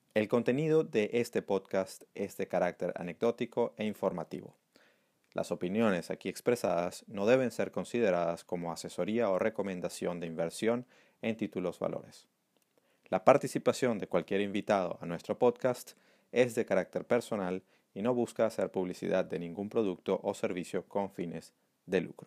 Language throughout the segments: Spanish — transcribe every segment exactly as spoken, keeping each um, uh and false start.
El contenido de este podcast es de carácter anecdótico e informativo. Las opiniones aquí expresadas no deben ser consideradas como asesoría o recomendación de inversión en títulos valores. La participación de cualquier invitado a nuestro podcast es de carácter personal y no busca hacer publicidad de ningún producto o servicio con fines de lucro.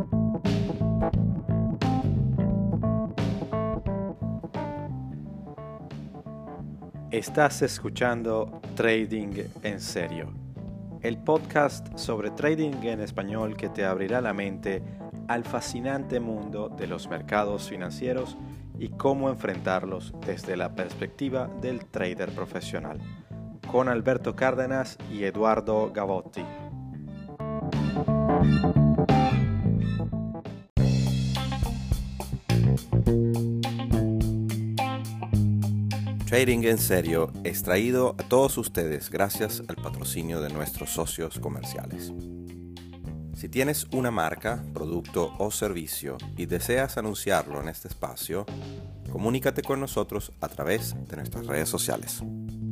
Estás escuchando Trading en Serio, el podcast sobre trading en español que te abrirá la mente al fascinante mundo de los mercados financieros y cómo enfrentarlos desde la perspectiva del trader profesional, con Alberto Cárdenas y Eduardo Gavotti. Trading en Serio es traído a todos ustedes gracias al patrocinio de nuestros socios comerciales. Si tienes una marca, producto o servicio y deseas anunciarlo en este espacio, comunícate con nosotros a través de nuestras redes sociales.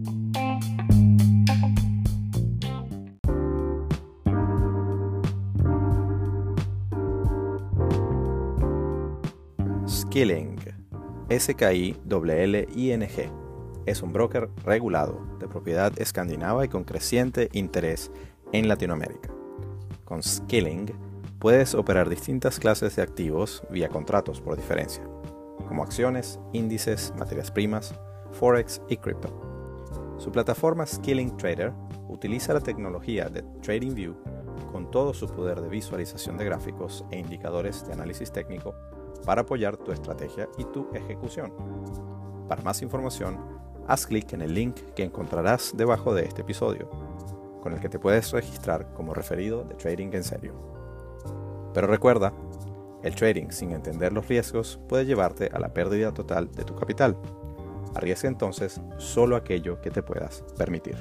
Skilling, S K I L L I N G. Es un broker regulado, de propiedad escandinava y con creciente interés en Latinoamérica. Con Skilling puedes operar distintas clases de activos vía contratos por diferencia, como acciones, índices, materias primas, forex y cripto. Su plataforma Skilling Trader utiliza la tecnología de TradingView con todo su poder de visualización de gráficos e indicadores de análisis técnico para apoyar tu estrategia y tu ejecución. Para más información, haz clic en el link que encontrarás debajo de este episodio, con el que te puedes registrar como referido de Trading en Serio. Pero recuerda, el trading sin entender los riesgos puede llevarte a la pérdida total de tu capital. Arriesga entonces solo aquello que te puedas permitir.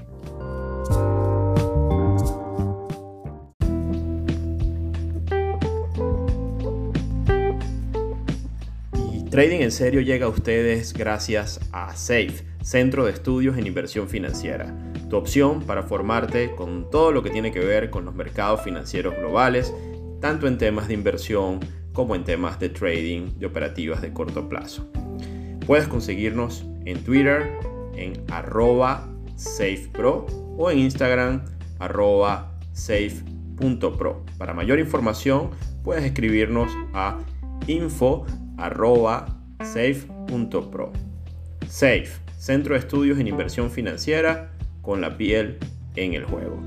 Trading en Serio llega a ustedes gracias a SAFE, Centro de Estudios en Inversión Financiera, tu opción para formarte con todo lo que tiene que ver con los mercados financieros globales, tanto en temas de inversión como en temas de trading de operativas de corto plazo. Puedes conseguirnos en Twitter en arroba safepro o en Instagram arroba safe punto pro. Para mayor información puedes escribirnos a info arroba safe punto pro. SAFE, Centro de Estudios en Inversión Financiera, con la piel en el juego.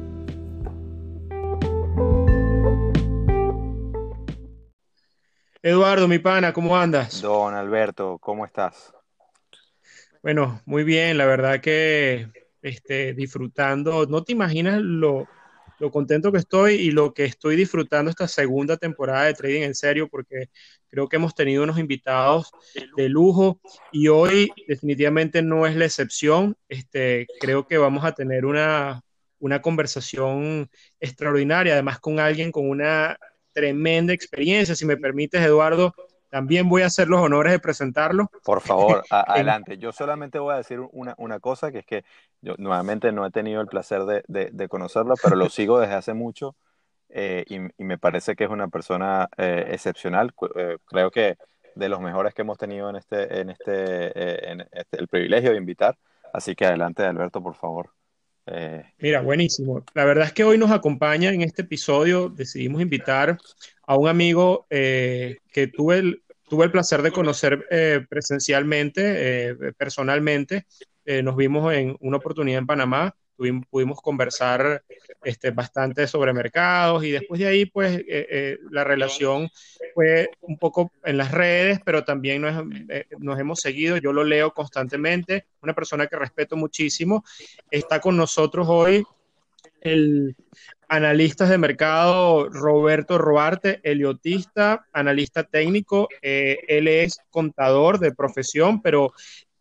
Eduardo, mi pana, ¿cómo andas? Don Alberto, ¿cómo estás? Bueno, muy bien, la verdad que este, disfrutando, no te imaginas lo, lo contento que estoy y lo que estoy disfrutando esta segunda temporada de Trading en Serio, porque creo que hemos tenido unos invitados de lujo y hoy definitivamente no es la excepción. Este, creo que vamos a tener una, una conversación extraordinaria, además con alguien con una tremenda experiencia. Si me permites, Eduardo, también voy a hacer los honores de presentarlo. Por favor, a- En- adelante. Yo solamente voy a decir una, una cosa, que es que yo nuevamente no he tenido el placer de, de- de conocerlo, pero lo sigo desde hace mucho eh, y, y me parece que es una persona eh, excepcional. Cu- eh, creo que de los mejores que hemos tenido en este, en este, eh, en este- el privilegio de invitar. Así que adelante, Alberto, por favor. Eh, Mira, buenísimo. La verdad es que hoy nos acompaña en este episodio, decidimos invitar a un amigo eh, que tuve el, tuve el placer de conocer eh, presencialmente, eh, personalmente. Eh, nos vimos en una oportunidad en Panamá, tuvimos, pudimos conversar este, bastante sobre mercados y después de ahí, pues, eh, eh, la relación fue un poco en las redes, pero también nos, eh, nos hemos seguido. Yo lo leo constantemente, una persona que respeto muchísimo. Está con nosotros hoy el analista de mercado Roberto Roarte, eliotista, analista técnico. Eh, él es contador de profesión, pero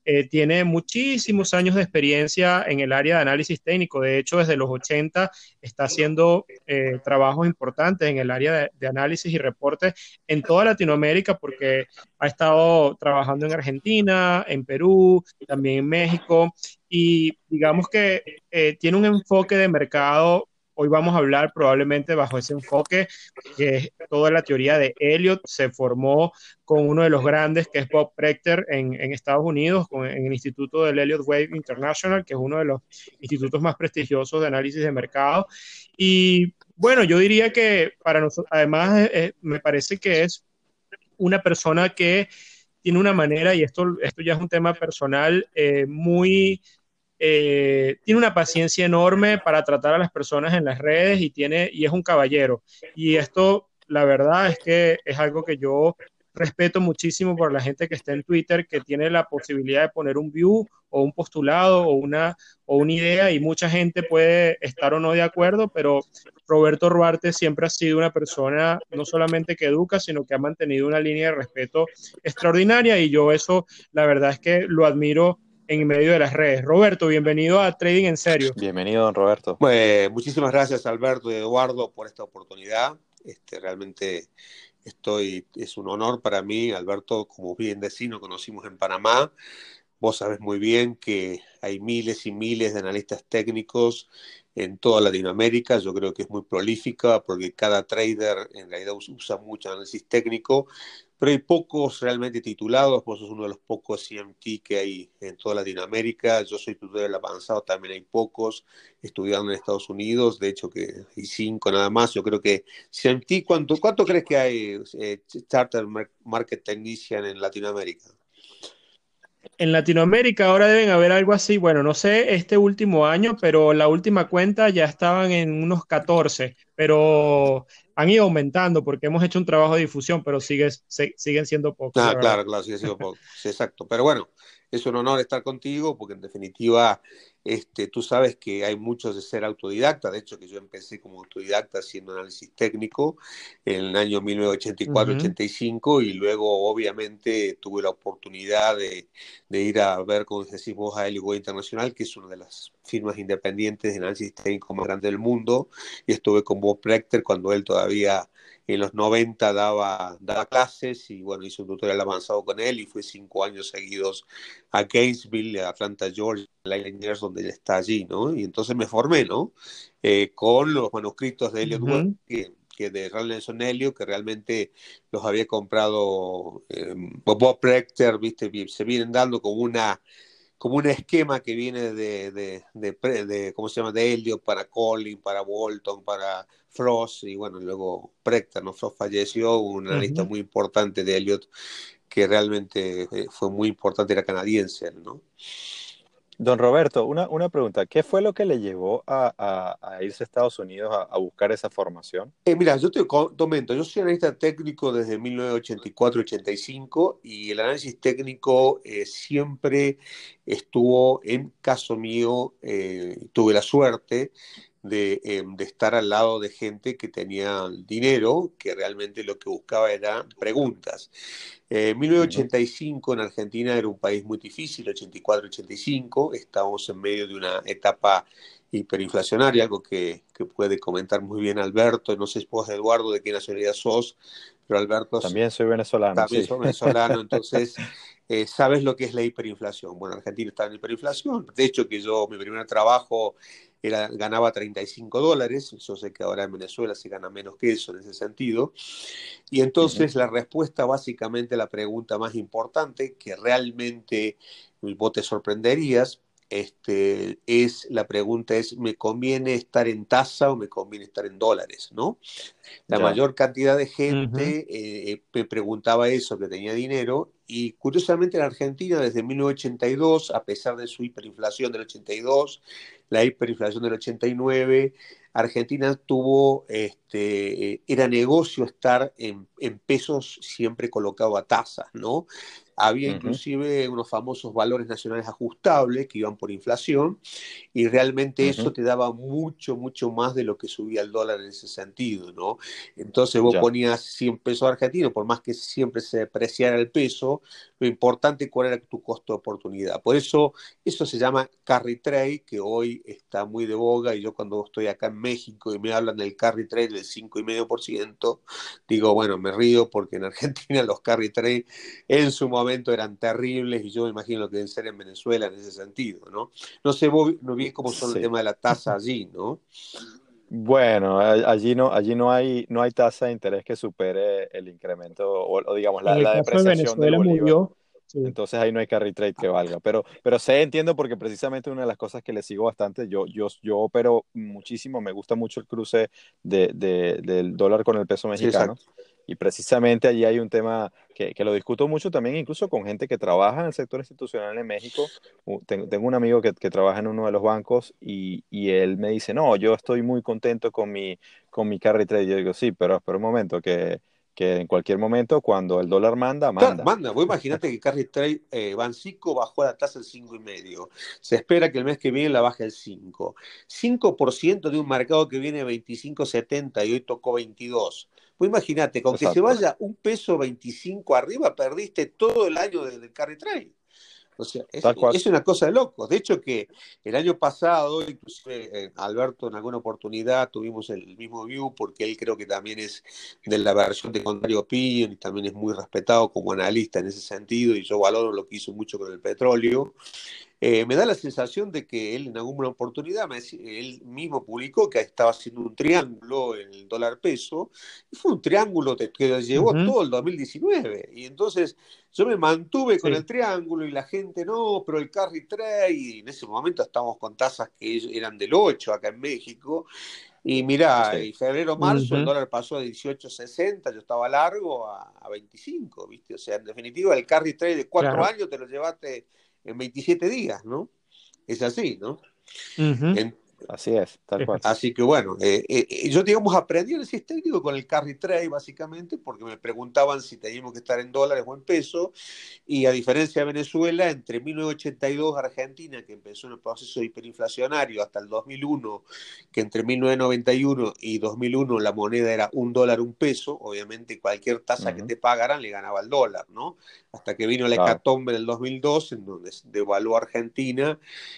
eh, tiene muchísimos años de experiencia en el área de análisis técnico. De hecho, desde los ochenta está haciendo eh, trabajos importantes en el área de, de análisis y reportes en toda Latinoamérica, porque ha estado trabajando en Argentina, en Perú, también en México, y digamos que eh, tiene un enfoque de mercado. Hoy vamos a hablar probablemente bajo ese enfoque, que es toda la teoría de Elliott. Se formó con uno de los grandes, que es Bob Prechter, en, en Estados Unidos, con, en el Instituto del Elliott Wave International, que es uno de los institutos más prestigiosos de análisis de mercado. Y bueno, yo diría que para nosotros, además, eh, me parece que es una persona que tiene una manera, y esto, esto ya es un tema personal, eh, muy eh, tiene una paciencia enorme para tratar a las personas en las redes, y, tiene, y es un caballero. Y esto, la verdad, es que es algo que yo respeto muchísimo por la gente que está en Twitter, que tiene la posibilidad de poner un view o un postulado o una, o una idea, y mucha gente puede estar o no de acuerdo, pero Roberto Ruarte siempre ha sido una persona no solamente que educa, sino que ha mantenido una línea de respeto extraordinaria, y yo eso, la verdad es que lo admiro en medio de las redes. Roberto, bienvenido a Trading en Serio. Bienvenido, don Roberto. Bueno, muchísimas gracias, Alberto y Eduardo, por esta oportunidad. Este, realmente estoy, es un honor para mí. Alberto, como bien decís, nos conocimos en Panamá. Vos sabés muy bien que hay miles y miles de analistas técnicos en toda Latinoamérica. Yo creo que es muy prolífica porque cada trader en realidad usa mucho análisis técnico, pero hay pocos realmente titulados. Vos sos uno de los pocos C M T que hay en toda Latinoamérica. Yo soy tutor del avanzado, también hay pocos estudiando en Estados Unidos. De hecho, que hay cinco nada más. Yo creo que C M T, ¿cuánto, cuánto crees que hay eh, Charter Market Technician en Latinoamérica? En Latinoamérica ahora deben haber algo así, bueno, no sé este último año, pero la última cuenta ya estaban en unos catorce, pero han ido aumentando porque hemos hecho un trabajo de difusión, pero sigue, se, siguen siendo pocos, Ah, la verdad. claro, claro, sigue siendo pocos, sí, exacto. Pero bueno, es un honor estar contigo porque en definitiva este, tú sabes que hay muchos de ser autodidacta. De hecho, que yo empecé como autodidacta haciendo análisis técnico en el año mil novecientos ochenta y cuatro ochenta y cinco, uh-huh. Y luego obviamente tuve la oportunidad de, de ir a ver, como decís vos, a Elliott Wave International, que es una de las firmas independientes de análisis técnico más grande del mundo, y estuve con Bob Prechter cuando él todavía en los noventa daba, daba clases, y bueno, hice un tutorial avanzado con él, y fui cinco años seguidos a Gainesville, a Atlanta, Georgia, Engineers, donde él está allí, ¿no? Y entonces me formé, ¿no? Eh, con los manuscritos de Elliott Wave, uh-huh. que, que de Ralph Nelson Elliott, que realmente los había comprado eh, Bob Prechter, ¿viste? Se vienen dando como una como un esquema que viene de, de, de, de, de ¿cómo se llama? De Elliott para Collins, para Bolton, para Frost, y bueno, luego Prechter, ¿no? Frost falleció, un analista uh-huh. muy importante de Elliott, que realmente fue muy importante, era canadiense, ¿no? Don Roberto, una, una pregunta. ¿Qué fue lo que le llevó a, a, a irse a Estados Unidos a, a buscar esa formación? Eh, mira, yo te comento, yo soy analista técnico desde mil novecientos ochenta y cuatro ochenta y cinco, y el análisis técnico eh, siempre estuvo, en caso mío, eh, tuve la suerte de, eh, de estar al lado de gente que tenía dinero, que realmente lo que buscaba eran preguntas. En eh, mil novecientos ochenta y cinco en Argentina era un país muy difícil, ochenta y cuatro ochenta y cinco, estábamos en medio de una etapa hiperinflacionaria, algo que, que puede comentar muy bien Alberto. No sé si vos, Eduardo, de qué nacionalidad sos, pero Alberto... También soy venezolano. También sí. soy venezolano, entonces eh, sabes lo que es la hiperinflación. Bueno, Argentina está en hiperinflación. De hecho, que yo, mi primer trabajo era, ganaba treinta y cinco dólares. Yo sé que ahora en Venezuela se gana menos que eso en ese sentido. Y entonces uh-huh. la respuesta básicamente a la pregunta más importante, que realmente vos te sorprenderías, Este, es la pregunta es, ¿me conviene estar en tasa o me conviene estar en dólares? ¿No? La ya. mayor cantidad de gente uh-huh. eh, me preguntaba eso, que tenía dinero, y curiosamente en Argentina desde mil novecientos ochenta y dos, a pesar de su hiperinflación del ochenta y dos, la hiperinflación del ochenta y nueve, Argentina tuvo, este, era negocio estar en, en pesos siempre colocado a tasas, ¿no? había Ujú. inclusive unos famosos valores nacionales ajustables que iban por inflación, y realmente eso Ujú. te daba mucho, mucho más de lo que subía el dólar en ese sentido, ¿no? Entonces vos Ya. ponías cien pesos argentinos, por más que siempre se depreciara el peso, lo importante cuál era tu costo de oportunidad. Por eso eso se llama carry trade, que hoy está muy de boga, y yo cuando estoy acá en México y me hablan del carry trade del cinco coma cinco por ciento, digo, bueno, me río porque en Argentina los carry trade en su momento eran terribles, y yo me imagino lo que deben ser en Venezuela en ese sentido, ¿no? No sé vos, no bien cómo son el Sí. tema de la tasa allí, ¿no? Bueno, a- allí no, allí no hay, no hay tasa de interés que supere el incremento o, o digamos En la, el la caso de depreciación del Venezuela bolívar. murió. Sí. Entonces ahí no hay carry trade que valga. Pero, pero sé, entiendo porque precisamente una de las cosas que le sigo bastante, yo, yo, yo opero muchísimo, me gusta mucho el cruce de, de- del dólar con el peso Sí, mexicano. exacto. Y precisamente allí hay un tema que, que lo discuto mucho también, incluso con gente que trabaja en el sector institucional en México. U- Tengo, tengo un amigo que, que trabaja en uno de los bancos y, y él me dice, no, yo estoy muy contento con mi, con mi carry trade. Yo digo, sí, pero espera un momento, que, que en cualquier momento cuando el dólar manda, Claro, manda. manda, vos imaginate que carry trade, eh, Bancico bajó la tasa al cinco y medio. Se espera que el mes que viene la baje al cinco. cinco por ciento de un mercado que viene a veinticinco setenta y hoy tocó veintidós. Vos imaginate, con que se Exacto. vaya un peso veinticinco arriba, perdiste todo el año del del carry trade. O sea, es, Tal cual. es una cosa de locos. De hecho, que el año pasado, inclusive eh, Alberto, en alguna oportunidad tuvimos el mismo view, porque él creo que también es de la versión de Contrary Opinion y también es muy respetado como analista en ese sentido, y yo valoro lo que hizo mucho con el petróleo. Eh, me da la sensación de que él en alguna oportunidad, me decía- él mismo publicó que estaba haciendo un triángulo en el dólar peso, y fue un triángulo que que llevó Ujú. todo el dos mil diecinueve. Y entonces yo me mantuve con el Sí, triángulo, y la gente no, pero el carry trade, y en ese momento estábamos con tasas que eran del ocho acá en México. Y mirá, Sí. en febrero, marzo el ujú, dólar pasó de dieciocho sesenta, yo estaba largo, a, a veinticinco, ¿viste? O sea, en definitiva, el carry trade de cuatro claro. años te lo llevaste en veintisiete días, ¿no? Es así, ¿no? Ujú, En- Así es, tal es cual. así. Así que bueno, eh, eh, eh, yo digamos aprendí el técnico con el carry trade básicamente, porque me preguntaban si teníamos que estar en dólares o en pesos, y a diferencia de Venezuela, entre mil novecientos ochenta y dos Argentina, que empezó en el proceso hiperinflacionario, hasta el dos mil uno, que entre mil novecientos noventa y uno y dos mil uno la moneda era un dólar, un peso, obviamente cualquier tasa que Ujú. te pagaran le ganaba al dólar, ¿no? Hasta que vino la Claro. hecatombe del dos mil dos, en donde se devaluó Argentina,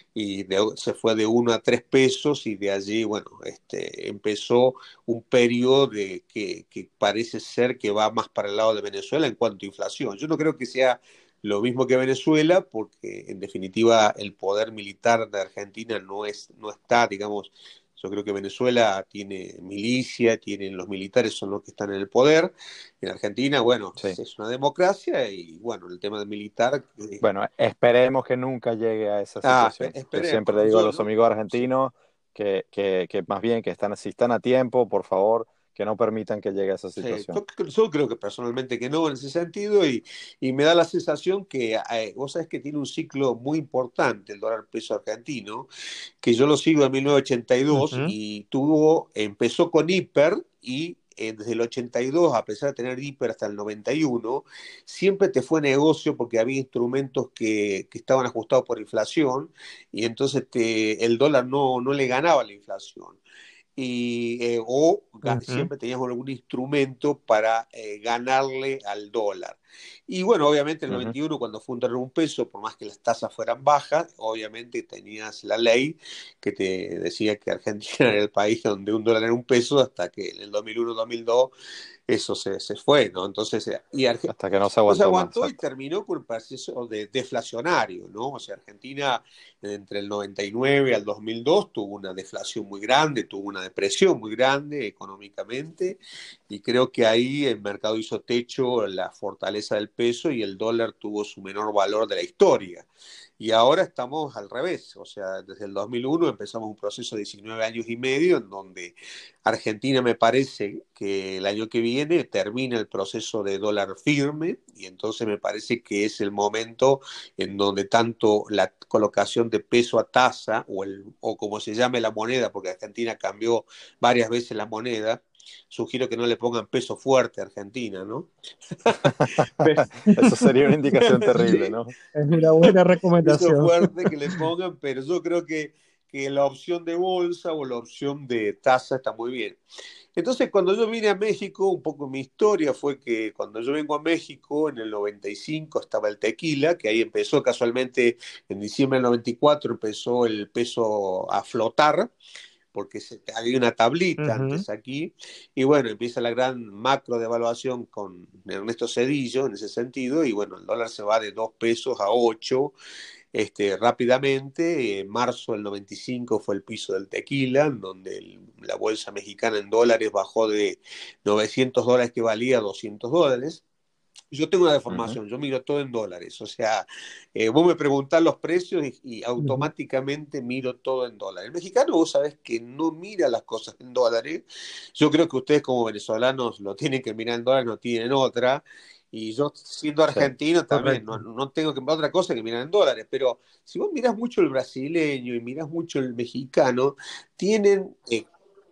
y de- se fue de uno a tres pesos, y de allí, bueno, este, empezó un periodo de, que, que parece ser que va más para el lado de Venezuela en cuanto a inflación. Yo no creo que sea lo mismo que Venezuela, porque en definitiva el poder militar de Argentina no es, no está, digamos, yo creo que Venezuela tiene milicia, tienen los militares, son los que están en el poder. En Argentina, bueno, Sí. es una democracia, y bueno, el tema del militar. eh, Bueno, esperemos que nunca llegue a esa ah, espe- situación. Yo esperemos, siempre le ¿no? digo a Yo, los yo, amigos sí. argentinos que, que, que más bien que están, si están a tiempo, por favor, que no permitan que llegue a esa Sí, situación. yo, cre- yo creo que personalmente que no en ese sentido, y, y me da la sensación que eh, vos sabés que tiene un ciclo muy importante el dólar peso argentino, que yo lo sigo en mil novecientos ochenta y dos, y dos, Ujú, y tuvo, empezó con hiper, y eh, desde el ochenta y dos, a pesar de tener hiper hasta el noventa y uno, siempre te fue negocio porque había instrumentos que, que estaban ajustados por inflación, y entonces te, el dólar no, no le ganaba la inflación, y, eh, o ujú, siempre teníamos algún instrumento para eh, ganarle al dólar. Y bueno, obviamente en el Ujú. noventa y uno, cuando fue un dólar un peso, por más que las tasas fueran bajas, obviamente tenías la ley que te decía que Argentina era el país donde un dólar era un peso, hasta que en el dos mil uno-dos mil dos eso se, se fue, ¿no? Entonces, eh, y Arge- Hasta que no se no se aguantó más, aguantó, y exacto. terminó con un proceso de deflacionario, ¿no? O sea, Argentina entre el noventa y nueve al dos mil dos tuvo una deflación muy grande, tuvo una depresión muy grande económicamente, y creo que ahí el mercado hizo techo, la fortaleza del peso, y el dólar tuvo su menor valor de la historia. Y ahora estamos al revés, o sea, desde el dos mil uno empezamos un proceso de diecinueve años y medio, en donde Argentina, me parece que el año que viene termina el proceso de dólar firme, y entonces me parece que es el momento en donde tanto la colocación de peso a tasa, o, el, o como se llame la moneda, porque Argentina cambió varias veces la moneda, sugiero que no le pongan peso fuerte a Argentina, ¿no? Pero, Eso sería una indicación terrible, sí, ¿no? Es una buena peso recomendación. fuerte que le pongan, pero yo creo que, que la opción de bolsa o la opción de tasa está muy bien. Entonces, cuando yo vine a México, un poco mi historia fue que cuando yo vengo a México, en el noventa y cinco estaba el tequila, que ahí empezó casualmente, en diciembre del noventa y cuatro empezó el peso a flotar, porque se, había una tablita Ujú. antes aquí, y bueno, empieza la gran macro devaluación con Ernesto Zedillo en ese sentido, y bueno, el dólar se va de dos pesos a ocho, este, rápidamente. En marzo del noventa y cinco fue el piso del tequila, en donde el, la bolsa mexicana en dólares bajó de novecientos dólares que valía a doscientos dólares. Yo tengo una Ujú. deformación, yo miro todo en dólares, o sea, eh, vos me preguntás los precios y, y Ujú. automáticamente miro todo en dólares. El mexicano, vos sabés que no mira las cosas en dólares. Yo creo que ustedes como venezolanos lo tienen que mirar en dólares, no tienen otra. Y yo siendo Sí, argentino también, no, Correcto. no tengo que otra cosa que mirar en dólares, pero si vos mirás mucho el brasileño y mirás mucho el mexicano, tienen eh,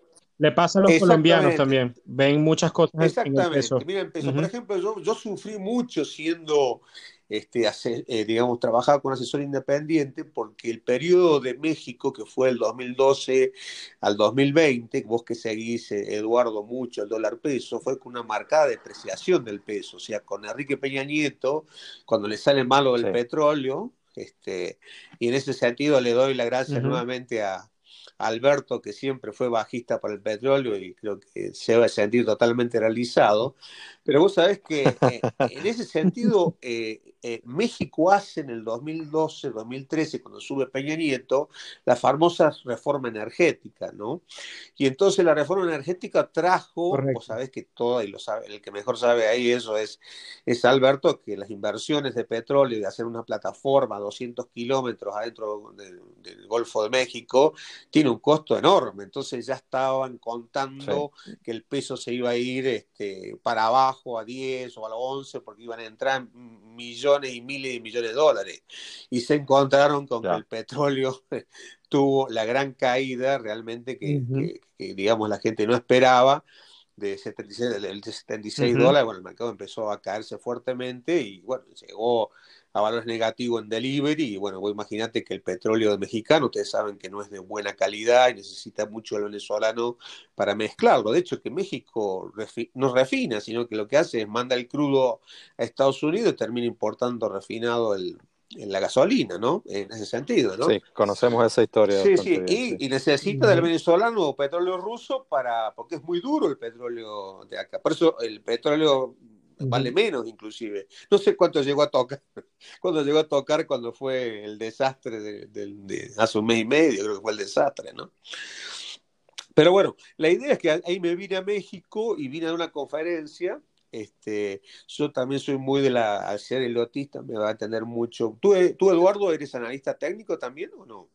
Le pasa a los colombianos exactamente. también. Ven muchas cosas en, en el Exactamente, peso. mira, empezó, por Ujú. ejemplo, yo, yo sufrí mucho siendo, este, ase- eh, digamos, trabajaba con asesor independiente porque el periodo de México, que fue el dos mil doce al dos mil veinte, vos que seguís, eh, Eduardo, mucho el dólar peso, fue con una marcada depreciación del peso, o sea, con Enrique Peña Nieto, cuando le sale malo el sí, petróleo, este, y en ese sentido le doy la gracia Ujú. nuevamente a Alberto, que siempre fue bajista para el petróleo y creo que se va a sentir totalmente realizado. Pero vos sabés que eh, en ese sentido, eh, eh, México hace en el dos mil doce, dos mil trece, cuando sube Peña Nieto, la famosa reforma energética, ¿no? Y entonces la reforma energética trajo, vos Correcto. sabés que todo, y lo sabe, el que mejor sabe ahí eso es, es Alberto, que las inversiones de petróleo y de hacer una plataforma a doscientos kilómetros adentro de, del Golfo de México, tiene un costo enorme. Entonces ya estaban sí, contando que el peso se iba a ir este, para abajo a diez o a once porque iban a entrar millones y miles de millones de dólares. Y se encontraron con que ya. el petróleo tuvo la gran caída realmente que, Ujú. que, que, digamos, la gente no esperaba, de setenta y seis, del setenta y seis Ujú. dólares, bueno, el mercado empezó a caerse fuertemente y bueno, llegó a valores negativos en delivery y bueno, vos imaginate que el petróleo mexicano, ustedes saben que no es de buena calidad y necesita mucho el venezolano para mezclarlo. De hecho, que México refi no refina, sino que lo que hace es manda el crudo a Estados Unidos y termina importando refinado el, en la gasolina, ¿no? En ese sentido, ¿no? Sí, conocemos esa historia Sí, bastante sí, bien, sí. y, y necesita del Ujú. venezolano petróleo ruso para, porque es muy duro el petróleo de acá. Por eso el petróleo vale Ujú. menos inclusive. No sé cuánto llegó a tocar, cuánto llegó a tocar cuando fue el desastre de, de, de hace un mes y medio, creo que fue el desastre, ¿no? Pero bueno, la idea es que ahí me vine a México y vine a una conferencia. Este, yo también soy muy de la, al ser elotista, me va a entender mucho. ¿Tú, tú, Eduardo, eres analista técnico también o no?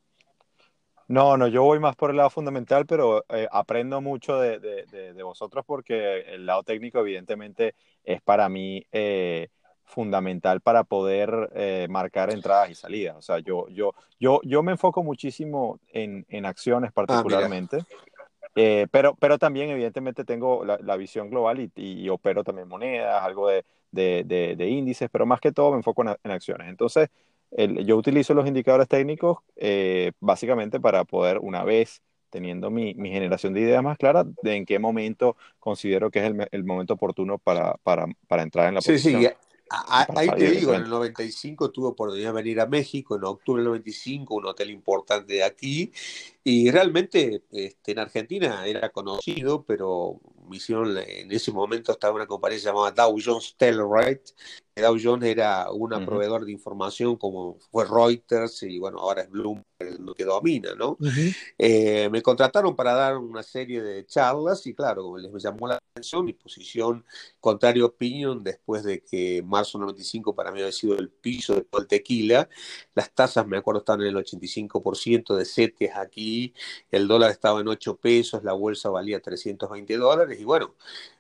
No, no, yo voy más por el lado fundamental, pero eh, aprendo mucho de, de- de- de vosotros porque el lado técnico evidentemente es para mí eh, fundamental para poder eh, marcar entradas y salidas. O sea, yo, yo, yo, yo me enfoco muchísimo en, en acciones Ah, mira. particularmente, eh, pero, pero también evidentemente tengo la, la visión global y, y opero también monedas, algo de, de- de- de índices, pero más que todo me enfoco en, en acciones. Entonces, el- yo utilizo los indicadores técnicos eh, básicamente para poder, una vez teniendo mi, mi generación de ideas más clara, de en qué momento considero que es el, me- el momento oportuno para, para, para entrar en la Sí, sí, posición a- y a- para ahí te salir, digo, en el evidentemente. noventa y cinco tuve oportunidad de venir a México, en octubre del noventa y cinco, un hotel importante de aquí, y realmente este, en Argentina era conocido, pero me hicieron, en ese momento estaba una compañía llamada Dow Jones Telluride. Dow Jones era una Ujú. proveedor de información como fue Reuters y bueno, ahora es Bloomberg lo que domina, ¿no? Ujú. Eh, me contrataron para dar una serie de charlas y claro, les llamó la atención mi posición contrario opinion después de que marzo noventa y cinco para mí había sido el piso de todo el tequila. Las tasas, me acuerdo, estaban en el ochenta y cinco por ciento de CETES aquí, el dólar estaba en ocho pesos, la bolsa valía trescientos veinte dólares y bueno,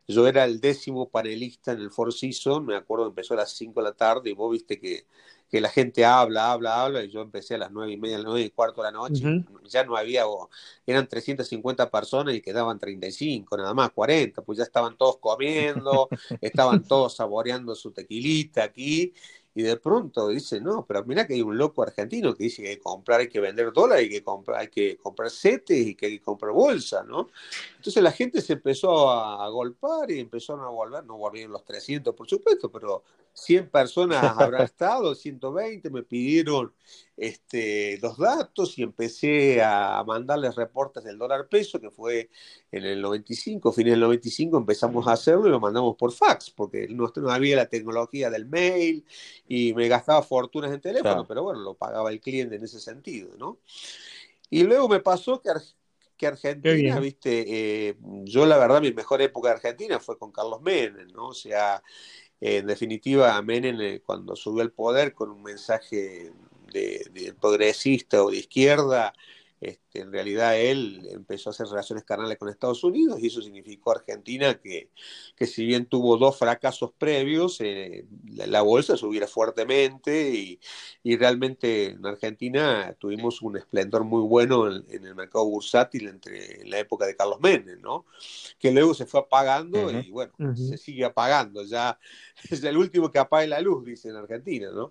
yo era el décimo panelista en el Four Seasons, me acuerdo que empezó a las cinco de la tarde y vos viste que, que la gente habla, habla, habla, y yo empecé a las nueve y media, a las nueve y cuarto de la noche, Ujú. y ya no había, o, eran trescientas cincuenta personas y quedaban treinta y cinco, nada más, cuarenta, pues ya estaban todos comiendo, estaban todos saboreando su tequilita aquí, y de pronto dice, no, pero mira que hay un loco argentino que dice que hay que comprar, hay que vender dólares, hay que comprar, hay que comprar setes y que hay que comprar bolsa, ¿no? Entonces la gente se empezó a, a golpar y empezaron a volver, no volvieron los trescientos, por supuesto, pero cien personas habrán estado, ciento veinte, me pidieron este, los datos y empecé a mandarles reportes del dólar peso, que fue en el noventa y cinco, fines del noventa y cinco empezamos a hacerlo y lo mandamos por fax, porque no, no había la tecnología del mail y me gastaba fortunas en teléfono, Claro. pero bueno, lo pagaba el cliente en ese sentido, ¿no? Y luego me pasó que, Ar- que Qué Argentina, bien. viste, eh, yo la verdad mi mejor época de Argentina fue con Carlos Menem, ¿no? O sea, eh, en definitiva, Menem eh, cuando subió al poder con un mensaje de, de progresista o de izquierda, este, en realidad él empezó a hacer relaciones carnales con Estados Unidos y eso significó Argentina que, que si bien tuvo dos fracasos previos, eh, la, la bolsa subiera fuertemente y, y realmente en Argentina tuvimos un esplendor muy bueno en, en el mercado bursátil entre en la época de Carlos Menem, ¿no? Que luego se fue apagando Ujú. y bueno, se Ujú. sigue apagando, ya es el último que apague la luz, dice en Argentina, ¿no?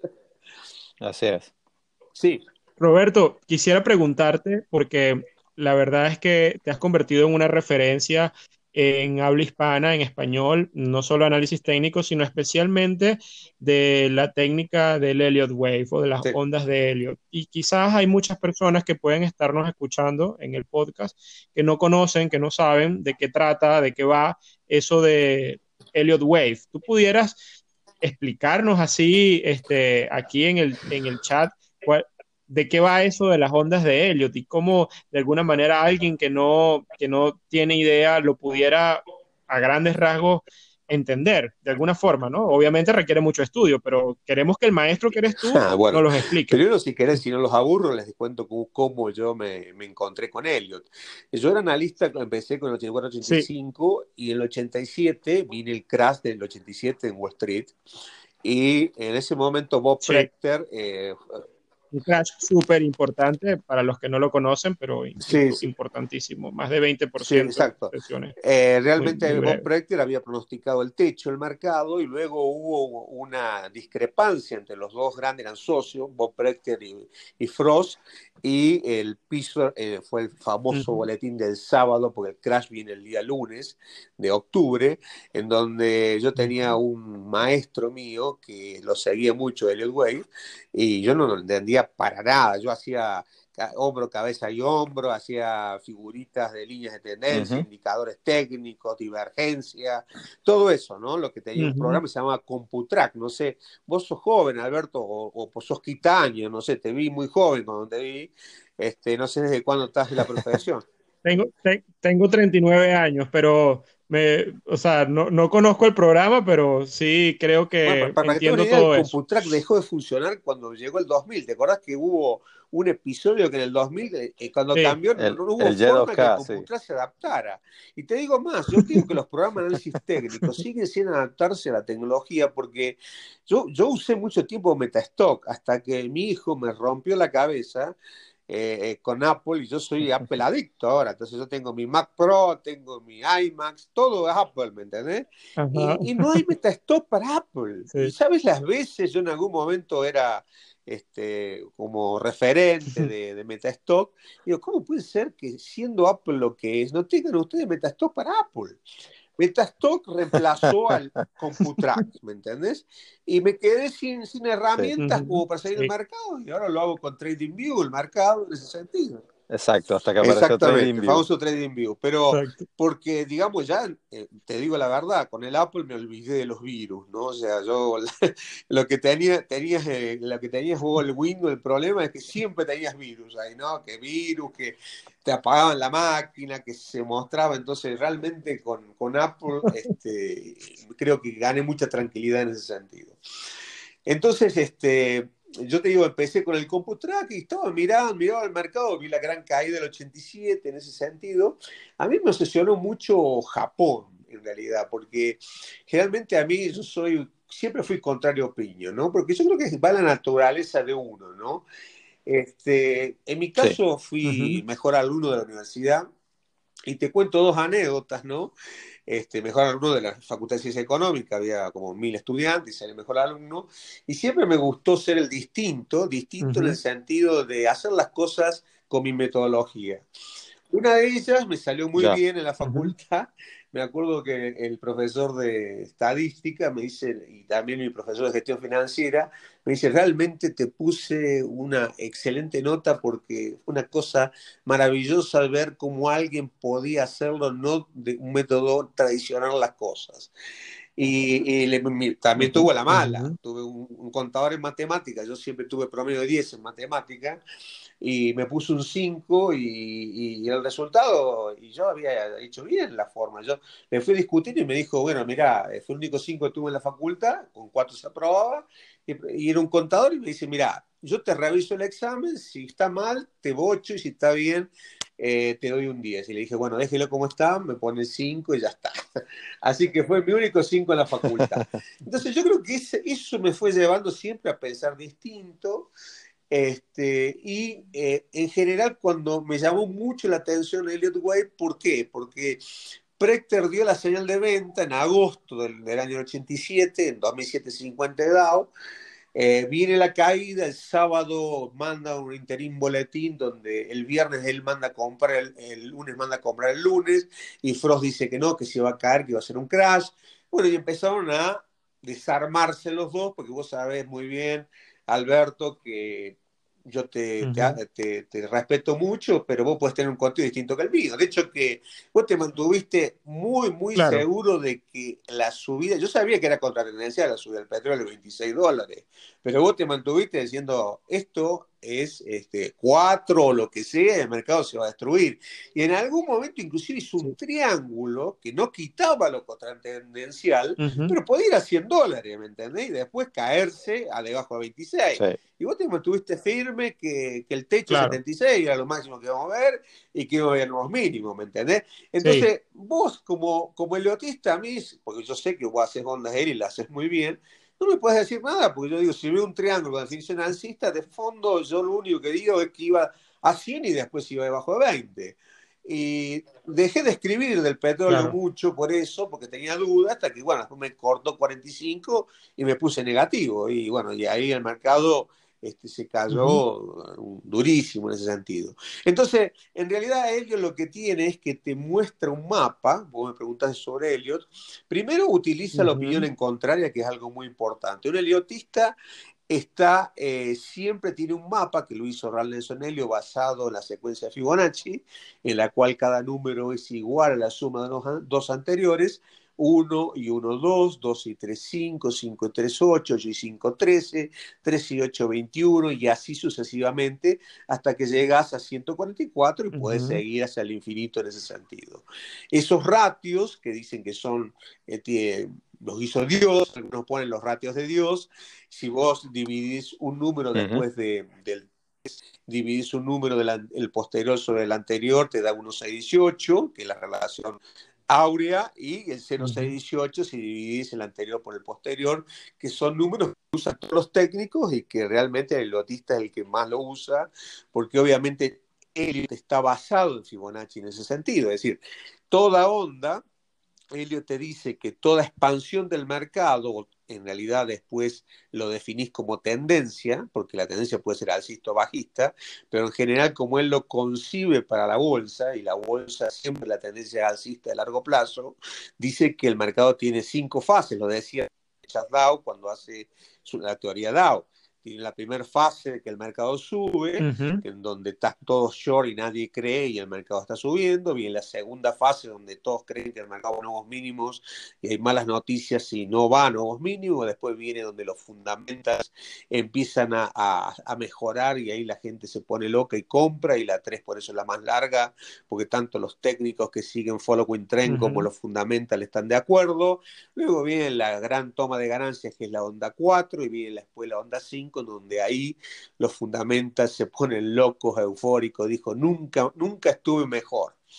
Así es. Sí, Roberto, quisiera preguntarte, porque la verdad es que te has convertido en una referencia en habla hispana, en español, no solo análisis técnico, sino especialmente de la técnica del Elliott Wave o de las sí. ondas de Elliott. Y quizás hay muchas personas que pueden estarnos escuchando en el podcast que no conocen, que no saben de qué trata, de qué va eso de Elliott Wave. ¿Tú pudieras explicarnos así, este, aquí en el, en el chat? ¿Cuál, de qué va eso de las ondas de Elliot y cómo de alguna manera alguien que no, que no tiene idea lo pudiera a grandes rasgos entender de alguna forma, ¿no? Obviamente requiere mucho estudio, pero queremos que el maestro que eres tú Ah, nos bueno, los explique. primero si querés, si no los aburro, les cuento cómo, cómo yo me, me encontré con Elliot. Yo era analista, empecé con el ochenta y cuatro ochenta y Sí, cinco y en el ochenta y siete vine el crash del ochenta y siete en Wall Street y en ese momento Bob sí. Prechter, eh, Un crash súper importante para los que no lo conocen, pero sí, imp importantísimo. Más de sí, veinte por ciento en exacto. sesiones Eh, muy, muy realmente Bob breves. Prechter había pronosticado el techo del mercado y luego hubo una discrepancia entre los dos grandes, eran socios, Bob Prechter y, y Frost, y el piso eh, fue el Uh famoso -huh. boletín del sábado, porque el crash viene el día lunes de octubre, en donde yo Uh tenía -huh. un maestro mío que lo seguía mucho, Elliot Wave, y yo no lo entendía para nada, yo hacía hombro, cabeza y hombro, hacía figuritas de líneas de tendencia, Ujú. indicadores técnicos, divergencia, todo eso, ¿no? Lo que tenía Uh un -huh. programa que se llamaba CompuTrack, no sé, vos sos joven, Alberto, o, o sos quitaño, no sé, te vi muy joven cuando te vi, este, no sé desde cuándo estás en la profesión. Tengo, te, tengo treinta y nueve años, pero me, o sea, no, no conozco el programa, pero sí creo Bueno, que para, para que te des una entiendo idea, el todo eso. CompuTrack dejó de funcionar cuando llegó el dos mil. ¿Te acordás que hubo un episodio que en el dos mil, eh, cuando Sí, cambió, no, El, no hubo el Y dos forma que el K, sí. CompuTrack se adaptara? Y te digo más, yo creo que los programas de análisis técnico siguen sin adaptarse a la tecnología porque yo, yo usé mucho tiempo Metastock hasta que mi hijo me rompió la cabeza eh, eh, con Apple y yo soy Apple adicto ahora. Entonces yo tengo mi Mac Pro, tengo mi iMac, todo es Apple, ¿me entendés? ajá, Y, y no hay Metastop para Apple. Y sí. sabes las veces, yo en algún momento era este, como referente de, de Metastock, digo, ¿cómo puede ser que siendo Apple lo que es, no tengan ustedes Metastock para Apple? Metastock reemplazó al CompuTrack, ¿me entendés? Y me quedé sin, sin Sí, herramientas Ujú, como para salir al sí. mercado y ahora lo hago con TradingView, el mercado en ese sentido. exacto, hasta que apareció Exactamente, TradingView. famoso TradingView. Pero Exacto. porque, digamos, ya, eh, te digo la verdad, con el Apple me olvidé de los virus, ¿no? O sea, yo lo que tenía, tenías, eh, lo que tenías vos el Windows, el problema es que siempre tenías virus ahí, ¿no? Que virus, que te apagaban la máquina, que se mostraba. Entonces, realmente con, con Apple, este, creo que gané mucha tranquilidad en ese sentido. Entonces, este, yo te digo, empecé con el CompuTrack y estaba mirando, miraba el mercado, vi la gran caída del ochenta y siete en ese sentido. A mí me obsesionó mucho Japón. en realidad, porque generalmente a mí yo soy, siempre fui contrario a opinión, ¿no? Porque yo creo que va la naturaleza de uno, ¿no? Este, en mi Sí. caso fui Ujú. mejor alumno de la universidad y te cuento dos anécdotas, ¿no? Este, mejor alumno de la Facultad de Ciencias Económicas, había como mil estudiantes, y era el mejor alumno, y siempre me gustó ser el distinto, distinto en el Ujú. sentido de hacer las cosas con mi metodología. Una de ellas me salió muy Ya. bien en la Ujú. facultad. Me acuerdo que el profesor de estadística me dice, y también mi profesor de gestión financiera, me dice, realmente te puse una excelente nota porque fue una cosa maravillosa ver cómo alguien podía hacerlo, no de un método tradicional las cosas. Y, y le- mi- también Ujú. tuvo la mala, Ujú. tuve un, un contador en matemáticas, yo siempre tuve promedio de diez en matemáticas, y me puso un cinco y, y el resultado, y yo había hecho bien la forma. Yo le fui a discutir y me dijo, bueno, mira, fue el único cinco que tuve en la facultad, con cuatro se aprobaba, y, y era un contador y me dice, mira, yo te reviso el examen, si está mal, te bocho y si está bien, eh, te doy un diez. Y le dije, bueno, déjelo como está, me pone cinco y ya está. Así que fue mi único cinco en la facultad. Entonces yo creo que ese, eso me fue llevando siempre a pensar distinto. Este, y eh, en general, cuando me llamó mucho la atención Elliott Wave, ¿por qué? Porque Prechter dio la señal de venta en agosto del, del año ochenta y siete, en dos mil siete cincuenta de Dow. Eh, viene la caída, el sábado manda un interín boletín donde el viernes él manda a comprar, el, el lunes manda a comprar el lunes, y Frost dice que no, que se iba a caer, que iba a ser un crash. Bueno, y empezaron a desarmarse los dos, porque vos sabés muy bien, Alberto, que yo te, te, Ujú. te, te respeto mucho, pero vos podés tener un contenido distinto que el mío. De hecho, que vos te mantuviste muy, muy Claro, seguro de que la subida, yo sabía que era contratendencial la subida del petróleo de veintiséis dólares, pero vos te mantuviste diciendo, esto es este, cuatro o lo que sea, el mercado se va a destruir. Y en algún momento inclusive hizo un sí. triángulo que no quitaba lo contratendencial, Ujú. pero podía ir a cien dólares, ¿me entendés? Y después caerse a debajo de veintiséis. Sí. Y vos te mantuviste firme que, que el techo Claro, setenta y seis era lo máximo que vamos a ver y que iba a haber nuevos mínimos, ¿me entendés? sí. Entonces, vos como, como eliotista, a mí, porque yo sé que vos haces ondas aéreas y las haces muy bien, no me puedes decir nada, porque yo digo, si veo un triángulo de definición alcista, de fondo yo lo único que digo es que iba a cien y después iba debajo de veinte. Y dejé de escribir del petróleo Claro. mucho por eso, porque tenía dudas, hasta que, bueno, después me cortó cuarenta y cinco y me puse negativo. Y bueno, y ahí el mercado este, se cayó Ujú. uh, durísimo en ese sentido. Entonces, en realidad Elliot lo que tiene es que te muestra un mapa, vos me preguntaste sobre Elliot, primero utiliza la opinión Ujú. en contraria, que es algo muy importante. Un eliotista está, eh, siempre tiene un mapa que lo hizo Ralph Nelson Elliot basado en la secuencia de Fibonacci, en la cual cada número es igual a la suma de los dos anteriores, uno y uno, dos, dos y tres, cinco, cinco y tres, ocho, ocho y cinco, trece, tres y ocho, veintiuno, y así sucesivamente hasta que llegas a ciento cuarenta y cuatro y puedes Ujú. seguir hacia el infinito en ese sentido. Esos ratios que dicen que son, eh, los hizo Dios, algunos ponen los ratios de Dios. Si vos dividís un número Ujú. después de, del dividís un número del el posterior sobre el anterior, te da uno coma seiscientos dieciocho, que es la relación áurea, y el cero coma Ujú. seiscientos dieciocho si dividís el anterior por el posterior, que son números que usan todos los técnicos y que realmente el elotista es el que más lo usa, porque obviamente Elliot está basado en Fibonacci en ese sentido, es decir, toda onda, Elliot te dice que toda expansión del mercado, en realidad después lo definís como tendencia, porque la tendencia puede ser alcista o bajista, pero en general como él lo concibe para la bolsa, y la bolsa siempre la tendencia es alcista de largo plazo, dice que el mercado tiene cinco fases, lo decía Richard Dow cuando hace la teoría Dow. Tiene la primera fase que el mercado sube, Ujú. en donde estás todos short y nadie cree y el mercado está subiendo. Viene la segunda fase donde todos creen que el mercado va a nuevos mínimos y hay malas noticias y no va a nuevos mínimos. Después viene donde los fundamentals empiezan a, a, a mejorar y ahí la gente se pone loca y compra, y la tres por eso es la más larga, porque tanto los técnicos que siguen following trend como Ujú. los fundamentals están de acuerdo. Luego viene la gran toma de ganancias, que es la onda cuatro, y viene después la onda cinco, donde ahí los fundamentals se ponen locos, eufóricos. Dijo, nunca, nunca estuve mejor.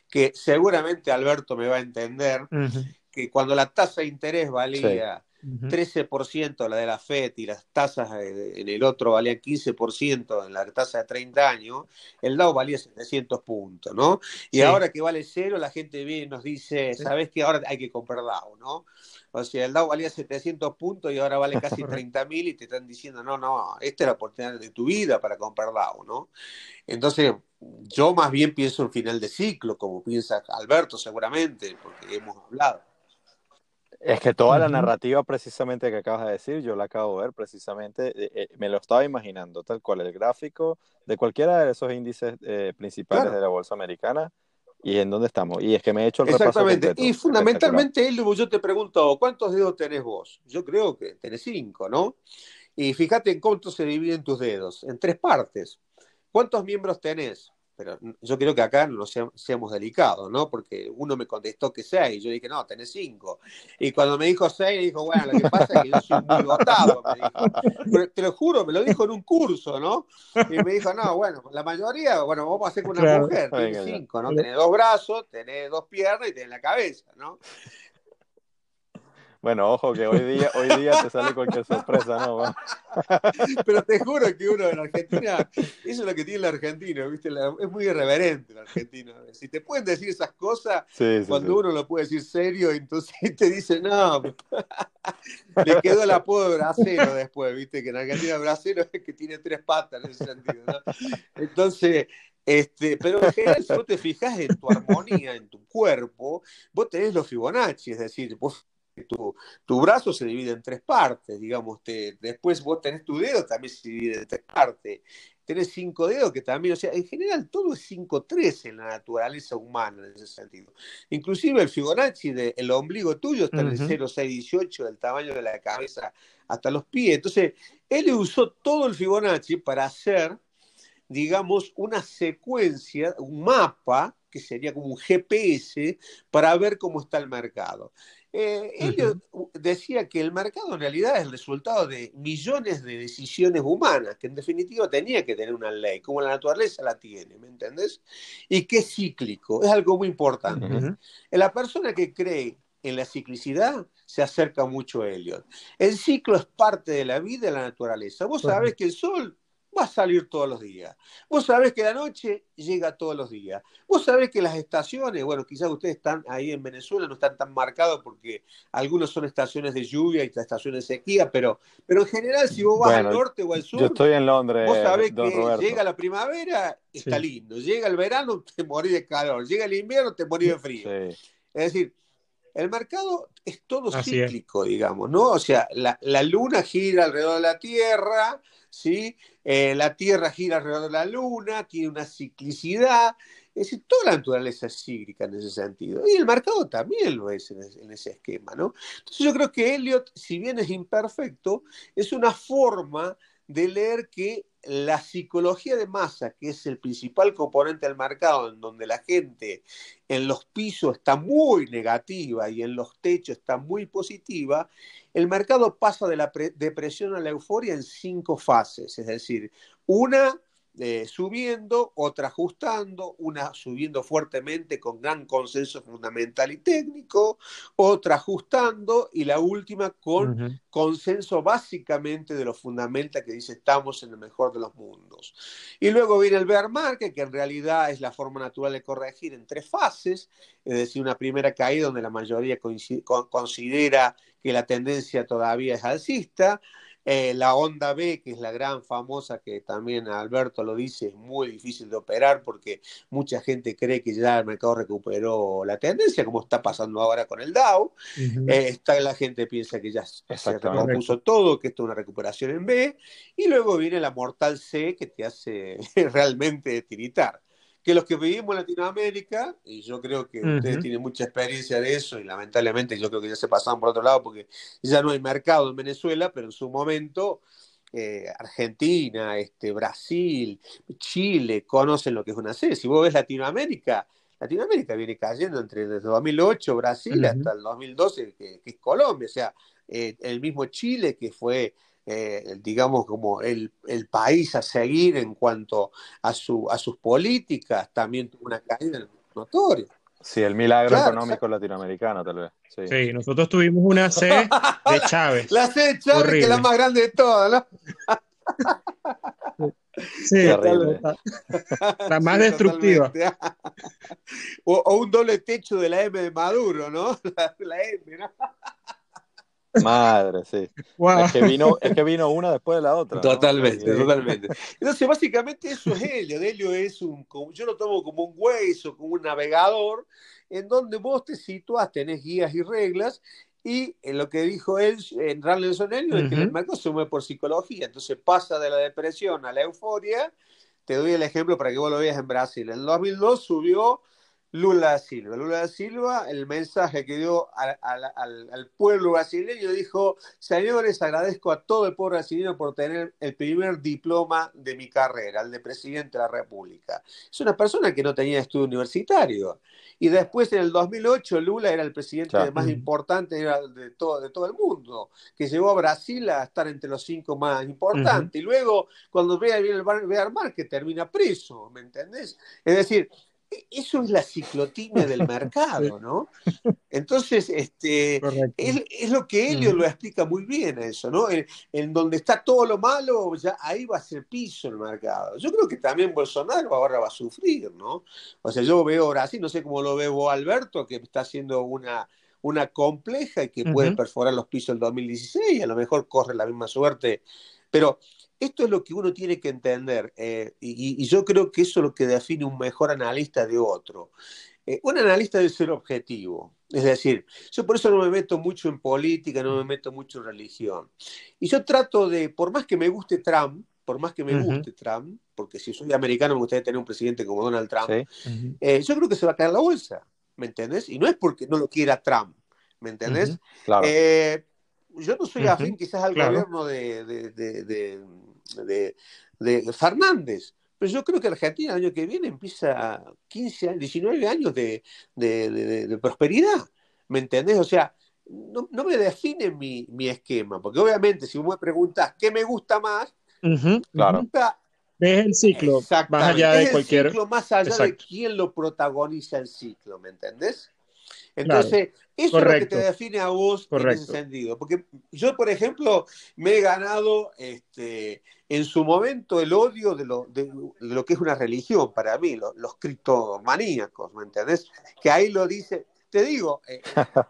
que seguramente Alberto me va a entender, Ujú, que cuando la tasa de interés Sí. valía ujú. trece por ciento la de la FED y las tasas en el otro valían quince por ciento en la tasa de treinta años, el Dow valía setecientos puntos, ¿no? Y Sí, ahora que vale cero, la gente viene y nos dice, sí, ¿sabes qué? Ahora hay que comprar Dow, ¿no? O sea, el Dow valía setecientos puntos y ahora vale casi correcto. treinta mil y te están diciendo, no, no, esta es la oportunidad de tu vida para comprar Dow, ¿no? Entonces, yo más bien pienso en final de ciclo, como piensa Alberto seguramente, porque hemos hablado. Es que toda la Ujú, narrativa precisamente que acabas de decir, yo la acabo de ver precisamente, eh, eh, me lo estaba imaginando, tal cual el gráfico de cualquiera de esos índices eh, principales de Claro. la bolsa americana y en dónde estamos. Y es que me he hecho el repaso Exactamente. Y completo, espectacular. fundamentalmente, Elio, yo te pregunto, ¿cuántos dedos tenés vos? Yo creo que tenés cinco, ¿no? Y fíjate en cuánto se dividen tus dedos, en tres partes. ¿Cuántos miembros tenés? Pero yo creo que acá no seamos delicados, ¿no? Porque uno me contestó que seis, yo dije, no, tenés cinco. Y cuando me dijo seis, dijo, bueno, lo que pasa es que yo soy muy dotado, me dijo. Pero te lo juro, me lo dijo en un curso, ¿no? Y me dijo, no, bueno, la mayoría, bueno, vamos a hacer con una claro. mujer, tiene Venga ya. cinco, ¿no? Pero- Tenés dos brazos, tenés dos piernas y tenés la cabeza, ¿no? Bueno, ojo que hoy día, hoy día te sale cualquier sorpresa, ¿no? Pero te juro que uno en Argentina, eso es lo que tiene el argentino, ¿viste? La- es muy irreverente el argentino. Si te pueden decir esas cosas, Sí, sí, cuando sí. uno lo puede decir serio, entonces te dice, no, le quedó el apodo de bracero después, ¿viste? Que en Argentina el bracero es que tiene tres patas en ese sentido, ¿no? Entonces, este, pero en general, si vos te fijás en tu armonía, en tu cuerpo, vos tenés los Fibonacci, es decir, vos tu, tu brazo se divide en tres partes, digamos, te, después vos tenés tu dedo, también se divide en tres partes, tenés cinco dedos que también, o sea, en general todo es cinco tres en la naturaleza humana en ese sentido. Inclusive el Fibonacci del ombligo tuyo está en el ujú, cero seis dieciocho, del tamaño de la cabeza hasta los pies. Entonces, él usó todo el Fibonacci para hacer, digamos, una secuencia, un mapa, que sería como un G P S, para ver cómo está el mercado. Eh, Elliot ujú. decía que el mercado en realidad es el resultado de millones de decisiones humanas, que en definitiva tenía que tener una ley, como la naturaleza la tiene, ¿me entendés? Y que es cíclico, es algo muy importante. Ujú. Ujú, La persona que cree en la ciclicidad se acerca mucho a Elliot. El ciclo es parte de la vida y de la naturaleza. Vos sabés correcto. que el sol va a salir todos los días. Vos sabés que la noche llega todos los días. Vos sabés que las estaciones, bueno, quizás ustedes están ahí en Venezuela, no están tan marcados porque algunos son estaciones de lluvia y otras estaciones de sequía, pero, pero en general si vos vas al Bueno, norte o al yo sur, estoy en vos Londres, sabés don que llega Roberto. la primavera, está Sí. lindo. Llega el verano, te morís de calor. Llega el invierno, te morís de frío. Sí. Es decir, el mercado es todo Así es. cíclico, digamos, ¿no? O sea, la, la luna gira alrededor de la Tierra, ¿sí? Eh, la Tierra gira alrededor de la luna, tiene una ciclicidad. Es decir, toda la naturaleza es cíclica en ese sentido. Y el mercado también lo es en ese, en ese esquema, ¿no? Entonces yo creo que Elliot, si bien es imperfecto, es una forma de leer que la psicología de masa, que es el principal componente del mercado, en donde la gente en los pisos está muy negativa y en los techos está muy positiva, el mercado pasa de la depresión a la euforia en cinco fases, es decir, una eh, subiendo, otra ajustando, una subiendo fuertemente con gran consenso fundamental y técnico, otra ajustando y la última con Ujú, consenso básicamente de los fundamentos que dice estamos en el mejor de los mundos. Y luego viene el bear market, que en realidad es la forma natural de corregir en tres fases, es decir, una primera caída donde la mayoría considera que la tendencia todavía es alcista, eh, la onda B, que es la gran famosa, que también Alberto lo dice, es muy difícil de operar porque mucha gente cree que ya el mercado recuperó la tendencia, como está pasando ahora con el Dow. ujú, Eh, está, la gente piensa que ya se Exactamente. correcto. recompuso todo, que esto es una recuperación en B, y luego viene la mortal C, que te hace realmente tiritar. Que los que vivimos en Latinoamérica, y yo creo que ustedes Ujú, tienen mucha experiencia de eso, y lamentablemente yo creo que ya se pasaron por otro lado porque ya no hay mercado en Venezuela, pero en su momento eh, Argentina, este, Brasil, Chile, conocen lo que es una C. Si vos ves Latinoamérica, Latinoamérica viene cayendo entre el dos mil ocho Brasil ujú. hasta el dos mil doce, que, que es Colombia, o sea, eh, el mismo Chile que fue, eh, digamos, como el, el, país a seguir en cuanto a, su, a sus políticas, también tuvo una caída notoria. Sí, el milagro Claro, económico exacto. latinoamericano, tal vez. Sí. Sí, nosotros tuvimos una C de La, Chávez. la C de Chávez, que es la Horrible. más grande de todas, ¿no? Sí, Terrible. total. La más Sí, destructiva. totalmente. O, o un doble techo de la M de Maduro, ¿no? La, la M, ¿no? Madre, sí. Wow. Es que vino, es que vino una después de la otra, ¿no? O sea Totalmente, que... totalmente. Entonces, básicamente eso es Helio. Helio es un, como- yo lo tomo como un hueso, como un navegador, en donde vos te situás, tenés guías y reglas, y en lo que dijo él, en Ralston Helio, es que el Uh-huh. mercado se mueve por psicología. Entonces pasa de la depresión a la euforia. Te doy el ejemplo para que vos lo veas en Brasil. En el dos mil dos subió Lula da Silva. Lula da Silva, el mensaje que dio a, a, al, al pueblo brasileño, dijo: señores, agradezco a todo el pueblo brasileño por tener el primer diploma de mi carrera, el de presidente de la República. Es una persona que no tenía estudio universitario. Y después, en el dos mil ocho, Lula era el presidente Ya. más importante de todo, de todo el mundo, que llevó a Brasil a estar entre los cinco más importantes. Uh-huh. Y luego, cuando vea bien el Bear Market, termina preso, ¿me entendés? Es decir, eso es la ciclotimia del mercado, Sí, ¿no? Entonces, este, correcto. es, es lo que Helio Uh-huh. lo explica muy bien eso, ¿no? En, en donde está todo lo malo, ya ahí va a ser piso el mercado. Yo creo que también Bolsonaro ahora va a sufrir, ¿no? O sea, yo veo Brasil, no sé cómo lo ve vos, Alberto, que está haciendo una, una compleja y que puede Uh-huh. perforar los pisos del dos mil dieciséis, a lo mejor corre la misma suerte, pero esto es lo que uno tiene que entender, eh, y, y yo creo que eso es lo que define un mejor analista de otro. Eh, un analista debe ser objetivo, es decir, yo por eso no me meto mucho en política, no me meto mucho en religión. Y yo trato de, por más que me guste Trump, por más que me Uh-huh. guste Trump, porque si soy americano me gustaría tener un presidente como Donald Trump, Sí, Uh-huh. eh, yo creo que se va a caer la bolsa, ¿me entendés? Y no es porque no lo quiera Trump, ¿me Uh-huh. entendés? claro. Eh, yo no soy Uh-huh. afín quizás al Claro. gobierno de, de, de, de, de, de Fernández, pero yo creo que Argentina el año que viene empieza quince años, diecinueve años de, de, de, de prosperidad, ¿me entendés? O sea, no, no me define mi, mi, esquema, porque obviamente si vos me preguntas qué me gusta más, Uh-huh. Claro. Uh-huh. Ves el ciclo más allá exactamente, de es el cualquier... ciclo más allá de Exacto. quién lo protagoniza el ciclo, ¿me entendés? Claro. Entonces, eso es lo que te Correcto. define a vos en ese Correcto. sentido. Porque yo, por ejemplo, me he ganado este, en su momento el odio de lo, de, de lo que es una religión para mí, los, los criptomaníacos, ¿me entendés? Que ahí lo dice, te digo... Eh,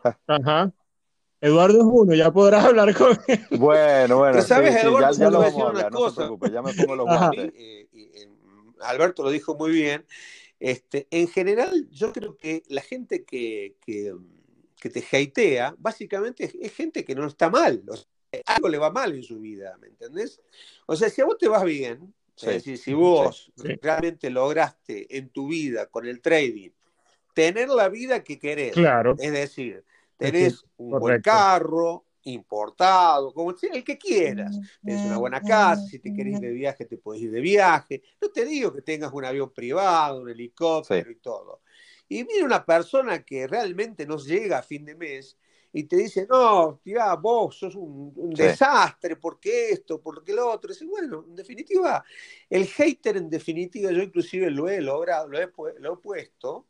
Ajá. Eduardo es uno, ya podrás hablar con él. Bueno, pero bueno, sabes, sí, sí, ya, Eduardo, yo ya te lo voy a vamos decir a una hablar, no se cosa. preocupe, ya me pongo los Ajá. A mí, guantes. eh, eh, Alberto lo dijo muy bien, este, en general yo creo que la gente que... que que te hatea, básicamente es, es gente que no está mal, o sea, algo le va mal en su vida, ¿me entendés? O sea, si a vos te vas bien, Sí, es decir, si sí. vos Sí. realmente lograste en tu vida con el trading tener la vida que querés, Claro. es decir, Es que- tenés un buen correcto. carro, importado, como sea, el que quieras, tenés una buena casa, si te querés ir de viaje te podés ir de viaje, no te digo que tengas un avión privado, un helicóptero Sí. y todo. Y viene una persona que realmente no llega a fin de mes y te dice, no, tía, vos sos un, un Sí. desastre, porque esto, porque lo otro. Y bueno, en definitiva, el hater, en definitiva, yo inclusive lo he logrado, lo he, lo he puesto,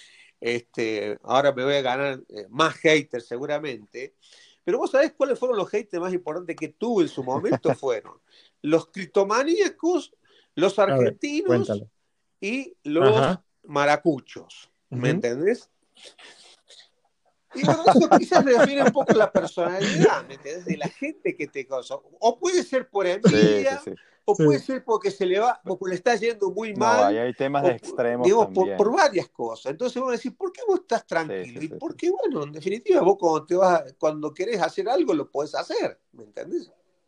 este, ahora me voy a ganar eh, más haters seguramente, pero vos sabés cuáles fueron los haters más importantes que tuve en su momento. Fueron los criptomaníacos, los A ver, argentinos cuéntalo. y los Ajá. maracuchos, ¿me Ujú. entendés? Y bueno, eso quizás define un poco la personalidad, ¿me entendés? De la gente que te causa. O puede ser por Sí, sí, envidia, sí. o Sí. puede ser porque se le va, porque le está yendo muy No, ahí mal, hay temas o extremos digamos, por, por también. varias cosas. Entonces vos decís, ¿por qué vos estás Sí, tranquilo? sí, Y sí, sí. porque, bueno, en definitiva, vos cuando te vas, cuando querés hacer algo, lo podés hacer, ¿me entendés?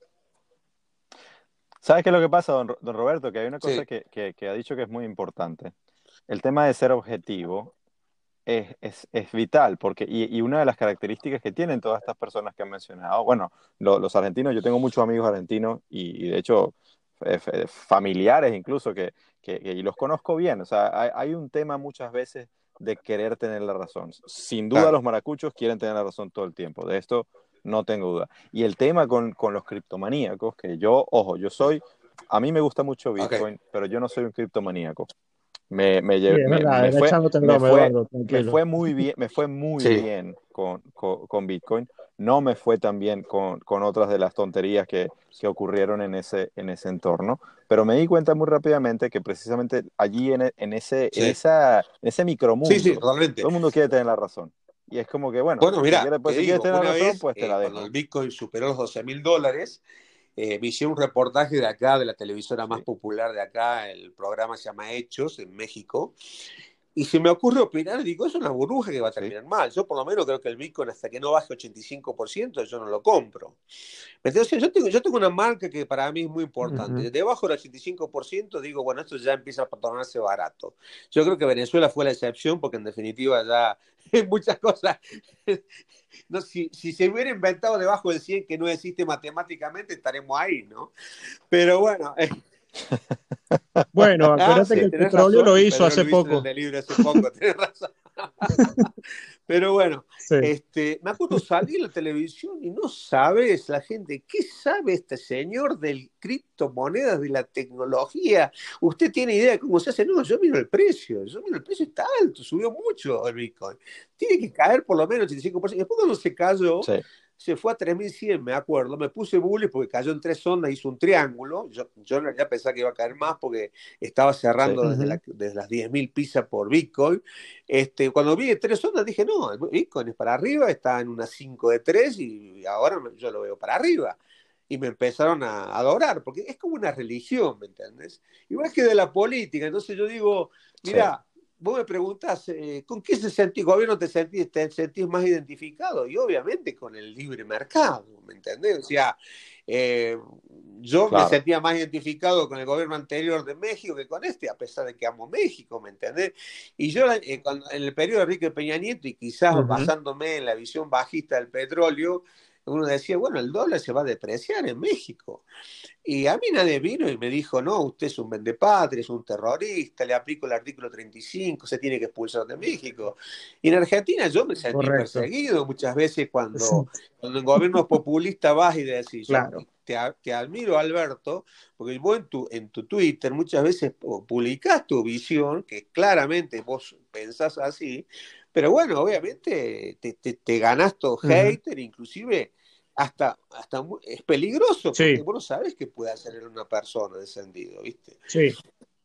¿Sabes qué es lo que pasa, don, Ro- don Roberto? Que hay una cosa Sí, que, que- que ha dicho que es muy importante. El tema de ser objetivo es, es, es vital, porque, y, y una de las características que tienen todas estas personas que han mencionado, bueno, lo- los argentinos, yo tengo muchos amigos argentinos y, y de hecho eh, f- familiares incluso que, que- que- y los conozco bien. O sea, hay, hay un tema muchas veces de querer tener la razón. Sin duda claro. los maracuchos quieren tener la razón todo el tiempo, de esto no tengo duda. Y el tema con, con los criptomaníacos, que yo, ojo, yo soy, a mí me gusta mucho Ok, Bitcoin, pero yo no soy un criptomaníaco. Me, me, Sí, lle- es me, verdad, me era fue, echándote me broma, fue, Eduardo, me tranquilo. fue muy bien, me fue muy Sí. bien con, con, con Bitcoin. No me fue tan bien con, con otras de las tonterías que, que ocurrieron en ese, en ese entorno, pero me di cuenta muy rápidamente que precisamente allí en, e- en ese, en Sí, esa, en ese sí, sí, micromundo, totalmente. todo el mundo quiere tener la razón. Y es como que, bueno, Bueno, si mira, quieres, te pues si quieres digo, tener la una razón, vez, pues te eh, la cuando el dejo. Bitcoin superó los doce mil dólares, eh, me hicieron un reportaje de acá, de la televisora más Sí, popular de acá, el programa se llama Hechos, en México, y se me ocurre opinar, digo, es una burbuja que va a sí, terminar mal. Yo por lo menos creo que el Bitcoin hasta que no baje ochenta y cinco por ciento, yo no lo compro. Entonces, yo tengo, yo tengo una marca que para mí es muy Ujú. importante. Debajo del ochenta y cinco por ciento digo, bueno, esto ya empieza a tornarse barato. Yo creo que Venezuela fue la excepción porque en definitiva ya en muchas cosas, no, si, si se hubiera inventado debajo del cien que no existe matemáticamente, estaremos ahí, ¿no? Pero bueno, eh, Bueno, ah, acuérdate que sí, el tenés petróleo razón, lo y hizo Pedro hace Luis en el poco. delirio hace poco, tenés razón. Pero bueno, Sí. este, me acuerdo salir en la televisión y no sabes la gente, ¿qué sabe este señor del criptomonedas, de la tecnología? ¿Usted tiene idea de cómo se hace? No, yo miro el precio, yo miro el precio, está alto, subió mucho el Bitcoin. Tiene que caer por lo menos ochenta y cinco por ciento. Después cuando se cayó, sí, se fue a tres mil cien, me acuerdo, me puse bullish porque cayó en tres ondas, hizo un triángulo, yo, yo ya pensaba que iba a caer más porque estaba sí. cerrando desde, Ujú. la, desde las diez mil pizzas por Bitcoin. Este, cuando vi tres ondas dije, no, el Bitcoin es para arriba, está en una cinco de tres y ahora yo lo veo para arriba. Y me empezaron a adorar, porque es como una religión, ¿me entiendes? Igual que de la política. Entonces yo digo, Sí. mira, vos me preguntás, eh, ¿con qué se sentís, gobierno te sentís, te sentís más identificado? Y obviamente con el libre mercado, ¿me entendés? O sea, eh, yo me Claro. sentía más identificado con el gobierno anterior de México que con este, a pesar de que amo México, ¿me entendés? Y yo eh, cuando, en el periodo de Enrique Peña Nieto, y quizás Ujú. basándome en la visión bajista del petróleo, uno decía, bueno, el dólar se va a depreciar en México. Y a mí nadie vino y me dijo, no, usted es un vendepatria, es un terrorista, le aplico el artículo treinta y cinco, se tiene que expulsar de México. Y en Argentina yo me sentí Correcto. perseguido muchas veces Sí, cuando, cuando en gobiernos populistas vas y decís, yo claro. te, te admiro, Alberto, porque vos en tu, en tu Twitter muchas veces publicás tu visión, que claramente vos pensás así, pero bueno, obviamente te, te, te ganás todo Ujú. hater, inclusive hasta, hasta mu- es peligroso porque Sí, vos no sabés qué puede hacer en una persona en ese sentido, ¿viste? sí.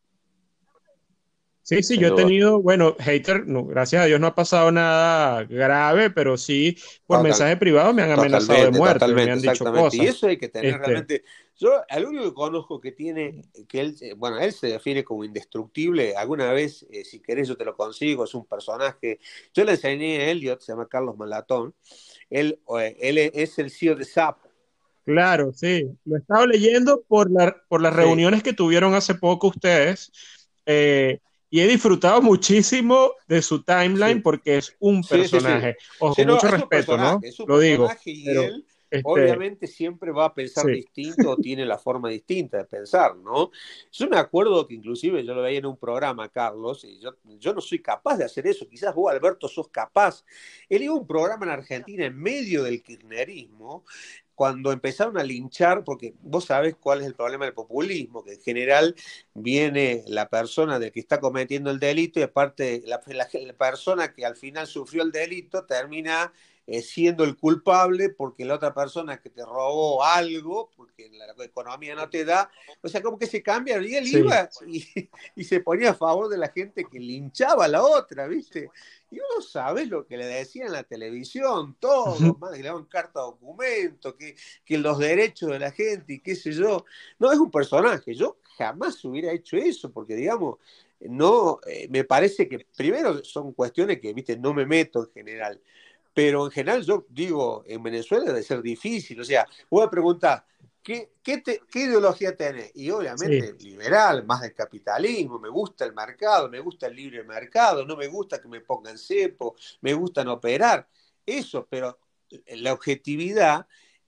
Sí, sí, Sin yo he duda. tenido, bueno, hater, no, gracias a Dios no ha pasado nada grave, pero sí por Total, mensaje privado me han amenazado de totalmente, muerte, me totalmente, han dicho exactamente. Y cosas. eso hay que tener Este, realmente. Yo, al único que conozco que tiene, que él, eh, bueno, él se define como indestructible. Alguna vez, eh, si querés, yo te lo consigo, es un personaje. Yo le enseñé a Elliot, se llama Carlos Malatón. Él, eh, él es el C E O de S A P. claro, sí. Lo he estado leyendo por la, por las Sí, reuniones que tuvieron hace poco ustedes, eh, y he disfrutado muchísimo de su timeline sí. porque es un Sí, sí, sí. personaje. Ojo, Sí, con no, mucho es un respeto, ¿no? personaje, es un Lo digo, personaje y pero él este, obviamente siempre va a pensar sí. distinto o tiene la forma distinta de pensar, ¿no? Yo me acuerdo que inclusive yo lo veía en un programa, Carlos, y yo, yo no soy capaz de hacer eso, quizás vos, Alberto, sos capaz. Él iba a un programa en Argentina en medio del kirchnerismo, cuando empezaron a linchar, porque vos sabés cuál es el problema del populismo, que en general viene la persona del que está cometiendo el delito y aparte la, la, la persona que al final sufrió el delito termina eh, siendo el culpable porque la otra persona que te robó algo, porque la economía no te da, o sea, como que se cambia, y él Sí, iba y, y se ponía a favor de la gente que linchaba a la otra, ¿viste? Y uno sabe lo que le decían en la televisión, todo, más que le daban carta documento, que, que los derechos de la gente y qué sé yo. No, es un personaje. Yo jamás hubiera hecho eso, porque digamos, no, eh, me parece que primero son cuestiones que, viste, no me meto en general. Pero en general yo digo, en Venezuela debe ser difícil. O sea, voy a preguntar, ¿qué, qué, te, ¿qué ideología tenés? Y sí, obviamente liberal, más del capitalismo, me gusta el mercado, me gusta el libre mercado, no me gusta que me pongan cepo, me gustan operar. Eso, pero la objetividad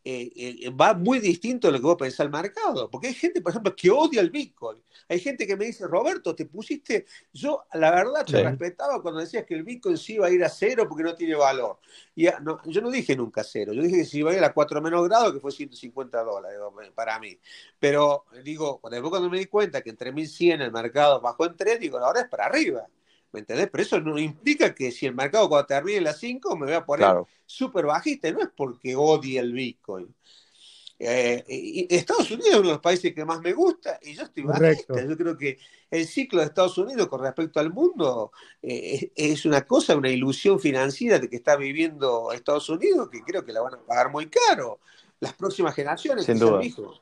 eh, eh, va muy distinto a lo que vos pensás el mercado. Porque hay gente, por ejemplo, que odia el Bitcoin. Hay gente que me dice, Roberto, te pusiste... Yo, la verdad, te Sí. respetaba cuando decías que el Bitcoin sí iba a ir a cero porque no tiene valor. Y, no, yo no dije nunca cero. Yo dije que si iba a ir a cuatro menos grado, que fue ciento cincuenta dólares para mí. Pero, digo, después cuando me di cuenta que entre mil cien el mercado bajó en tres, digo, ahora es para arriba. ¿Me entendés? Pero eso no implica que si el mercado cuando termine las cinco me voy a poner Claro. súper bajista. No es porque odie el Bitcoin. Eh, y Estados Unidos es uno de los países que más me gusta y yo estoy Correcto. bajista. Yo creo que el ciclo de Estados Unidos con respecto al mundo eh, es una cosa, una ilusión financiera de que está viviendo Estados Unidos que creo que la van a pagar muy caro. Las próximas generaciones, Sin quizás duda. mis hijos.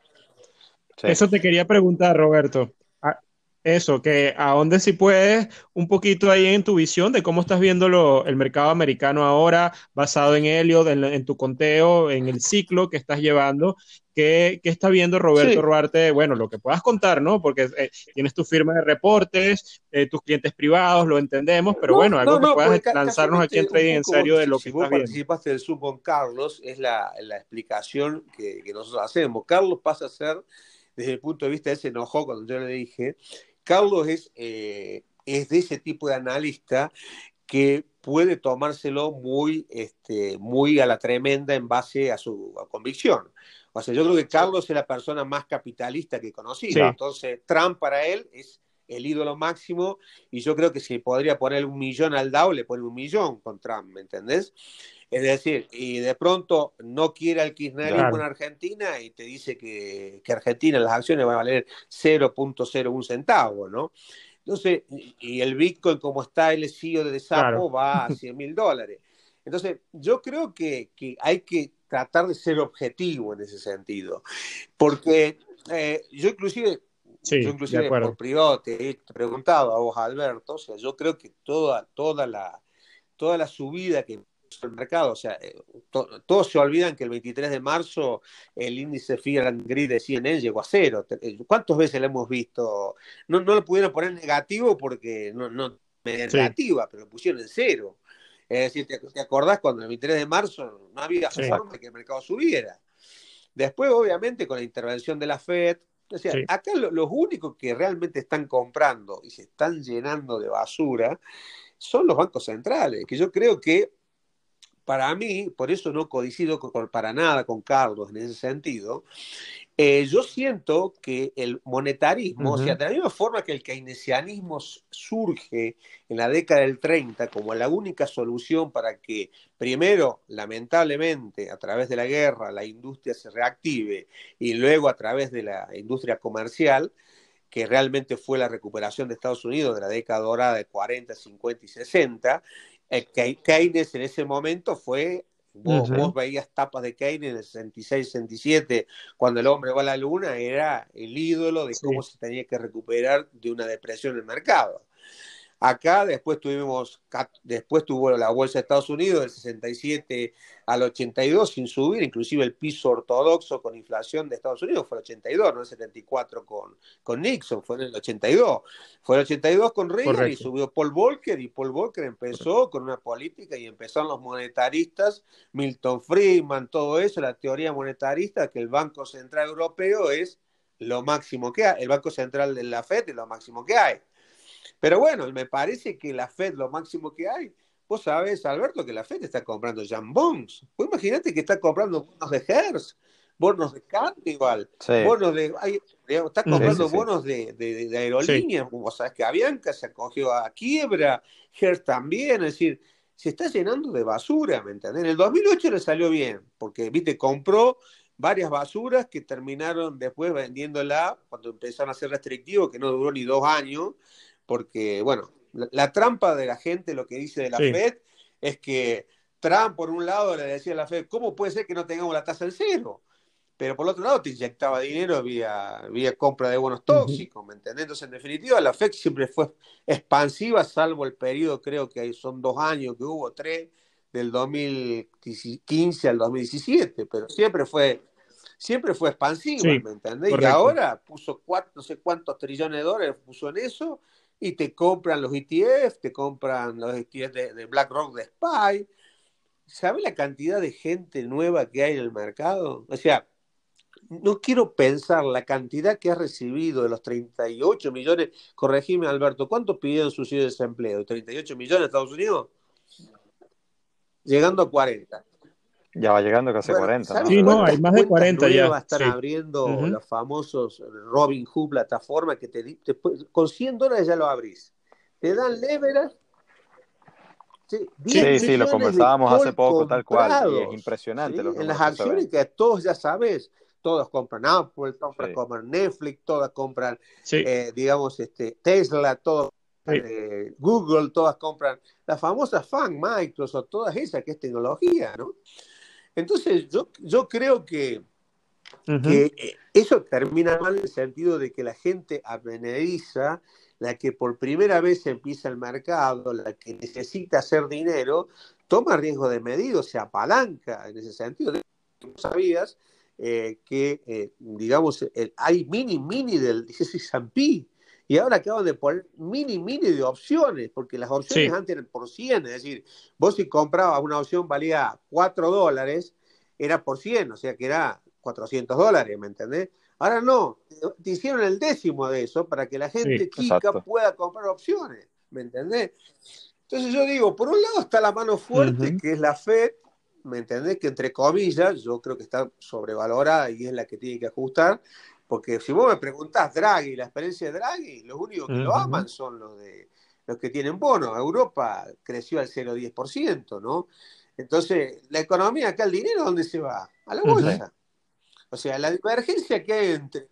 Sí. Eso te quería preguntar, Roberto. A- Eso, que a dónde si puedes, un poquito ahí en tu visión de cómo estás viendo lo- el mercado americano ahora, basado en Elliot, en, en tu conteo, en el ciclo que estás llevando. ¿Qué, qué está viendo Roberto Sí. Ruarte? Bueno, lo que puedas contar, ¿no? Porque eh, tienes tu firma de reportes, eh, tus clientes privados, lo entendemos, pero No, bueno, algo no, que no, puedas porque ca- lanzarnos aquí en casualmente un Trading en poco, serio vos, de si, lo si que vos estás viendo. participaste del Zoom con Carlos, es la, la explicación que, que nosotros hacemos. Carlos pasa a ser, desde el punto de vista, él se enojó cuando yo le dije, Carlos es, eh, es de ese tipo de analista que puede tomárselo muy, este, muy a la tremenda en base a su a convicción. O sea, yo creo que Carlos es la persona más capitalista que he conocido. Sí, Entonces, Trump para él es el ídolo máximo y yo creo que si podría poner un millón al Dow, le pone un millón con Trump, ¿me entendés? Es decir, y de pronto no quiere el kirchnerismo claro. en Argentina y te dice que, que Argentina las acciones van a valer cero punto cero uno centavo, ¿no? Entonces, y el Bitcoin como está el C E O de Claro. Sapo va a cien mil dólares. Entonces, yo creo que, que hay que tratar de ser objetivo en ese sentido, porque eh, yo inclusive, yo Sí, de inclusive por acuerdo. privado te he preguntado a vos, Alberto, o sea, yo creo que toda, toda la, toda la subida que hizo el mercado, o sea, eh, to, todos se olvidan que el veintitrés de marzo el índice Fear and Greed de C N N llegó a cero. ¿Cuántas veces lo hemos visto? No, no lo pudieron poner negativo porque no, no Sí, negativa, pero lo pusieron en cero. Es decir, ¿te, te acordás cuando el veintitrés de marzo no había sí, forma de que el mercado subiera? Después, obviamente, con la intervención de la Fed, o sea, sí. acá lo, los únicos que realmente están comprando y se están llenando de basura son los bancos centrales, que yo creo que para mí, por eso no coincido con, para nada con Carlos en ese sentido, eh, yo siento que el monetarismo, o sea, Ujú. de la misma forma que el keynesianismo surge en la década del treinta como la única solución para que, primero, lamentablemente, a través de la guerra, la industria se reactive y luego a través de la industria comercial, que realmente fue la recuperación de Estados Unidos de la década dorada de cuarenta, cincuenta y sesenta, eh, Keynes en ese momento fue, vos, Ujú. vos veías tapas de Keynes en el sesenta y seis, sesenta y siete, cuando el hombre va a la luna, era el ídolo de cómo Sí, se tenía que recuperar de una depresión en el mercado. Acá después tuvimos, después tuvo la bolsa de Estados Unidos del sesenta y siete al ochenta y dos sin subir, inclusive el piso ortodoxo con inflación de Estados Unidos fue el ochenta y dos, no el setenta y cuatro con, con Nixon, fue en el ochenta y dos. Fue el ochenta y dos con Reagan y correcto. subió Paul Volcker y Paul Volcker empezó con una política y empezaron los monetaristas, Milton Friedman, todo eso, la teoría monetarista que el Banco Central Europeo es lo máximo que hay, el Banco Central de la Fed es lo máximo que hay. Pero bueno, me parece que la Fed, lo máximo que hay, vos sabés, Alberto, que la Fed está comprando Jam Bonds. Vos imaginate que está comprando bonos de Hertz, bonos de Carnival, Sí, bonos de. Hay, digamos, está sí, Ujú. sí, comprando sí. bonos de, de, de Sí, aerolíneas. Vos sabés que Avianca se acogió a quiebra, Hertz también. Es decir, se está llenando de basura, ¿me entendés? En el dos mil ocho le salió bien, porque, viste, compró varias basuras que terminaron después vendiéndola cuando empezaron a ser restrictivos, que no duró ni dos años porque, bueno, la, la, trampa de la gente, lo que dice de la sí. Fed, es que Trump, por un lado, le decía a la Fed, ¿cómo puede ser que no tengamos la tasa en cero? Pero por otro lado, te inyectaba dinero vía, vía compra de bonos Ujú. tóxicos, ¿me entendés? Entonces, en definitiva, la Fed siempre fue expansiva, salvo el periodo, creo que son dos años que hubo, tres, del dos mil quince al dos mil diecisiete, pero siempre fue siempre fue expansiva, Sí, ¿me entendés? Y correcto. ahora puso cuatro, no sé cuántos trillones de dólares puso en eso y te compran los E T F, te compran los E T F de, de BlackRock de S P Y. ¿sabe la cantidad de gente nueva que hay en el mercado? O sea, no quiero pensar la cantidad que ha recibido de los treinta y ocho millones. Corregime, Alberto, ¿cuánto pidieron subsidio de desempleo? ¿treinta y ocho millones en Estados Unidos? Llegando a cuarenta. Ya va llegando casi Bueno, cuarenta, ¿no? Sí, no, ¿cuántas hay más de cuentas cuarenta ya. nuevas están Sí. abriendo Ujú. los famosos Robinhood, plataforma que te, te con cien dólares ya lo abrís? Te dan leverage. Sí, diez Sí, sí, lo millones de conversábamos hace call poco, tal cual, y es comprados, impresionante ¿sí? los En las números que se acciones ven. que todos ya sabes, todos compran Apple, todos Sí. compran Netflix, todas compran, Sí, eh, digamos, este, Tesla, todos sí. eh, Google, todas compran la famosa FANG, Microsoft, todas esas que es tecnología, ¿no? Entonces, yo, yo creo que, Ujú. que eh, eso termina mal en el sentido de que la gente advenediza, la que por primera vez empieza el mercado, la que necesita hacer dinero, toma riesgo de medido, se apalanca en ese sentido. ¿No sabías eh, que, eh, digamos, el, hay mini, mini del S and P? Y ahora acaban de poner mini, mini de opciones, porque las opciones Sí. antes eran por cien, es decir, vos si comprabas una opción valía cuatro dólares, era por cien, o sea que era cuatrocientos dólares, ¿me entendés? Ahora no, te hicieron el décimo de eso para que la gente Sí. chica Exacto. pueda comprar opciones, ¿me entendés? Entonces yo digo, por un lado está la mano fuerte, Ujú. que es la Fed, ¿me entendés? Que entre comillas, yo creo que está sobrevalorada y es la que tiene que ajustar, porque si vos me preguntás Draghi, la experiencia de Draghi, los únicos que lo Ujú. aman son los de los que tienen bonos. Europa creció al cero coma diez por ciento, ¿no? Entonces, la economía acá, el dinero, ¿dónde se va? A la Ujú. Sí. bolsa. O sea, la divergencia que hay entre...